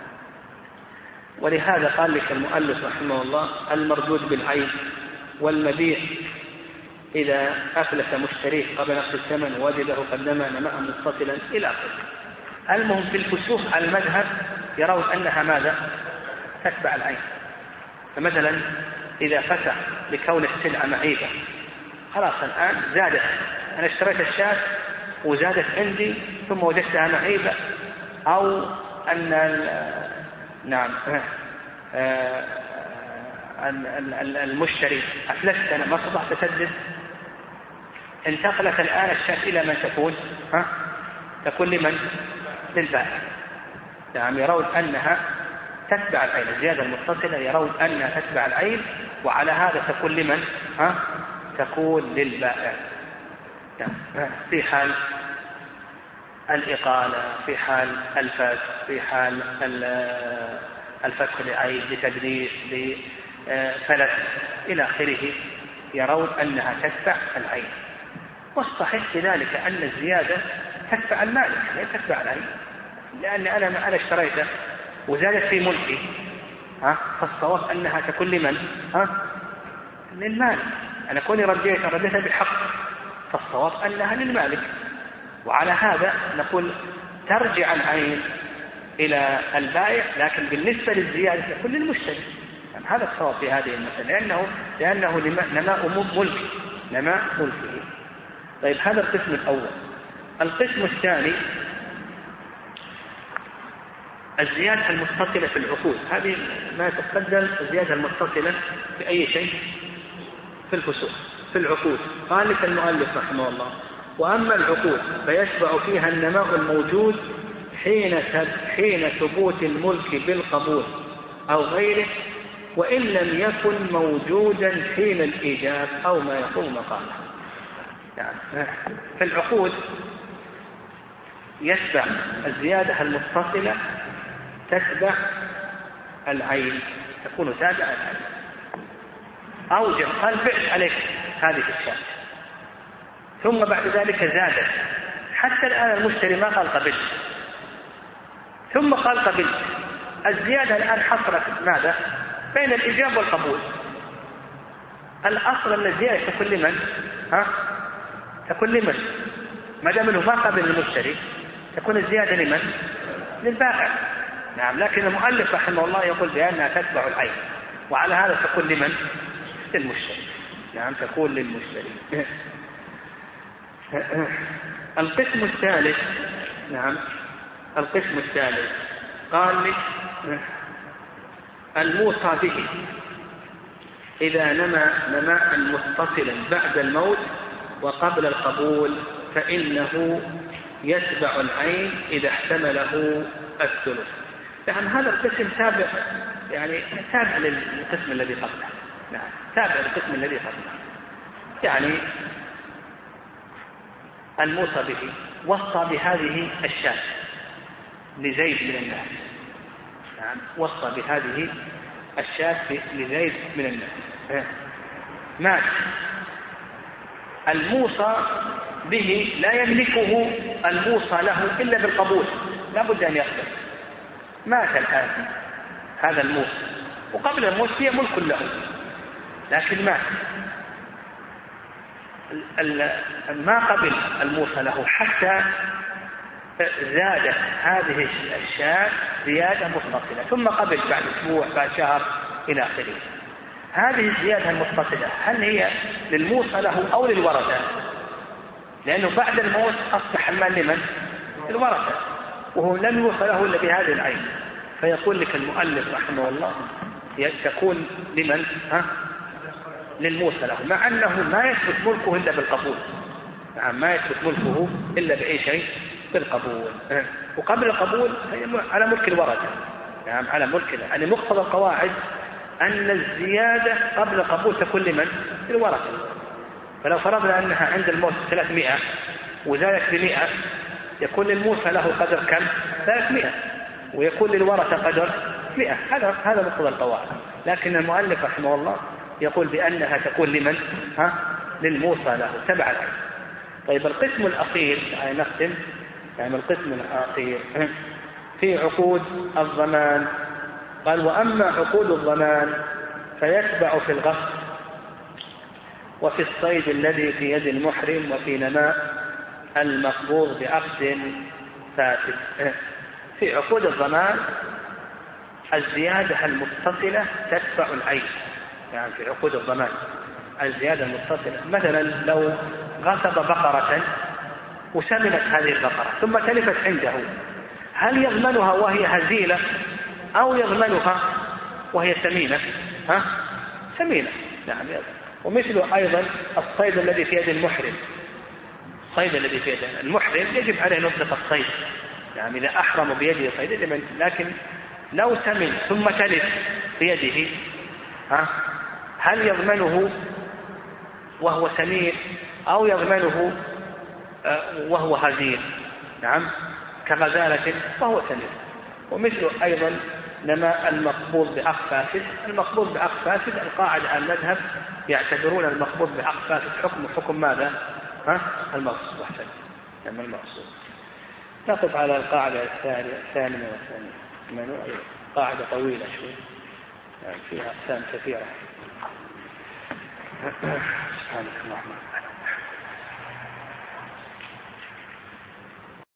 Speaker 2: ولهذا قال لك المؤلف رحمه الله: المردود بالعين والمبيع إذا أفلس مشتريه قبل نقص الثمن وجده قد نمى نماء متصلا إلى آخره. المهم في الفسوق على المذهب يرون أنها ماذا؟ تتبع العين. فمثلا إذا فسخ لكون السلعة معيبة، خلاص الآن زادت، أنا اشتريت الشاة وزادت عندي ثم وجدتها معيبة، أو أن المشتري أفلست أنا ما استطعت أسدد، انتقلت الآن الشاة إلى من تكون؟ تكون لمن؟ للبائع. يعني يرون أنها تتبع العين، الزيادة المتصلة يرون أنها تتبع العين، وعلى هذا تكون لمن؟ تكون للبائع. في حال الإقالة، في حال الفتح، في حال الفتح لعين، لتدريس، لفلت إلى آخره، يرون أنها تتبع العين. والصحيح في ذلك أن الزيادة تتبع المالك لا تتبع العين، لأن أنا اشتريته وزادت في ملكي، فالصواب أنها تكون لمن؟ للمالك. أنا كوني رديتها بالحق، فالصواب أنها للمالك. وعلى هذا نقول ترجع العين إلى البائع، لكن بالنسبة للزيادة تكون للمشتري. هذا الصواب في هذه المسألة، لأنه نماء ملكه. طيب هذا القسم الأول. القسم الثاني الزيادة المتصلة في العقود. هذه ما تقدم الزيادة المتصلة في أي شيء في الفسوق في العقود. قال لك المؤلف رحمه الله: وأما العقود فيشبع فيها النماء الموجود حين ثبوت الملك بالقبول أو غيره، وإن لم يكن موجودا حين الإيجاب أو ما يقوم مقامه. يعني في العقود يتبع الزيادة المتصلة تتبع العين، تكون تابعة العين. أوجب قال بعت عليك هذه الشاة، ثم بعد ذلك زادت، حتى الآن المشتري ما قال قبلت، ثم قال قبلت. الزيادة الآن حصلت ماذا؟ بين الإجابة والقبول. الأصل أن الزيادة تكون لمن؟ تكون لمن؟ ما دام انه ما قبل المشتري تكون الزيادة لمن؟ للبائع. نعم، لكن المؤلف رحمه الله يقول بأنها تتبع العين، وعلى هذا تكون لمن؟ للمشتري. نعم، تكون للمشتري. القسم الثالث. نعم، القسم الثالث قال لك: الموصى به إذا نماء متصلا بعد الموت وقبل القبول فإنه يتبع العين إذا احتمله الثلث. يعني هذا القسم تابع، يعني تابع للقسم الذي قبله. نعم، تابع للقسم الذي قبله. يعني الموصى به وصى بهذه الشاة لزيد من الناس. نعم، وصى بهذه الشاة لزيد من الناس. مات، الموصى به لا يملكه الموصى له إلا بالقبول، لا بد أن يقبل. مات الآن هذا الموصى، وقبل الموت هي ملك له، لكن مات، ما قبل الموصى له حتى زادت هذه الشاة زيادة متصلة، ثم قبل بعد أسبوع، بعد شهر، إلى آخره. هذه الزيادة المتصلة هل هي للموصى له أو للورثة؟ لأنه بعد الموت أصبح المال لمن؟ الورثة، وهو لم يوصى له إلا بهذه العين. فيقول لك المؤلف رحمه الله تكون لمن؟ للموصى له، مع أنه ما يثبت ملكه إلا بالقبول. نعم، ما يثبت ملكه إلا بأي شيء؟ بالقبول. وقبل القبول على ملك الورثة. نعم، على ملك، يعني مقتضى القواعد أن الزيادة قبل القبول تكون لمن؟ للورثة. فلو فرضنا أنها عند الموت 300 وزادت ب100، يكون للموصى له قدر كم؟ 300، ويكون للورثة قدر 100. هذا مقتضى القواعد. لكن المؤلف رحمه الله يقول بأنها تكون لمن؟ للموصى له، تبع العين. طيب القسم الأخير، يعني نختم، يعني القسم الأخير في عقود الضمان. قال: وأما عقود الضمان فيتبع في الغصب وفي الصيد الذي في يد المحرم وفي نماء المقبوض بعقد فاسد. في عقود الضمان الزيادة المتصلة تتبع العين. يعني في عقود الضمان الزيادة المتصلة، مثلا لو غصب بقرة وسمنت هذه البقرة ثم تلفت عنده، هل يضمنها وهي هزيلة أو يضمنها وهي سمينة؟ سمينة. نعم. ومثله أيضا الصيد الذي في يد المحرم. الصيد الذي في يد المحرم يجب عليه نطلق الصيد، يعني إذا أحرم بيده صيد، لكن لو سمن ثم تلف بيده هل يضمنه وهو سمين أو يضمنه وهو هزيل، نعم، كغزالة وهو سليم. ومثل أيضا نما المقبوض بعقد فاسد. المقبوض بعقد فاسد القاعدة المذهب يعتبرون المقبوض بعقد فاسد حكم ماذا؟ المقصود وحسن، يعني المقصود. نقف على القاعدة الثانية والثانية، قاعدة طويلة شوي يعني فيها أقسام كثيرة. سبحانك اللهم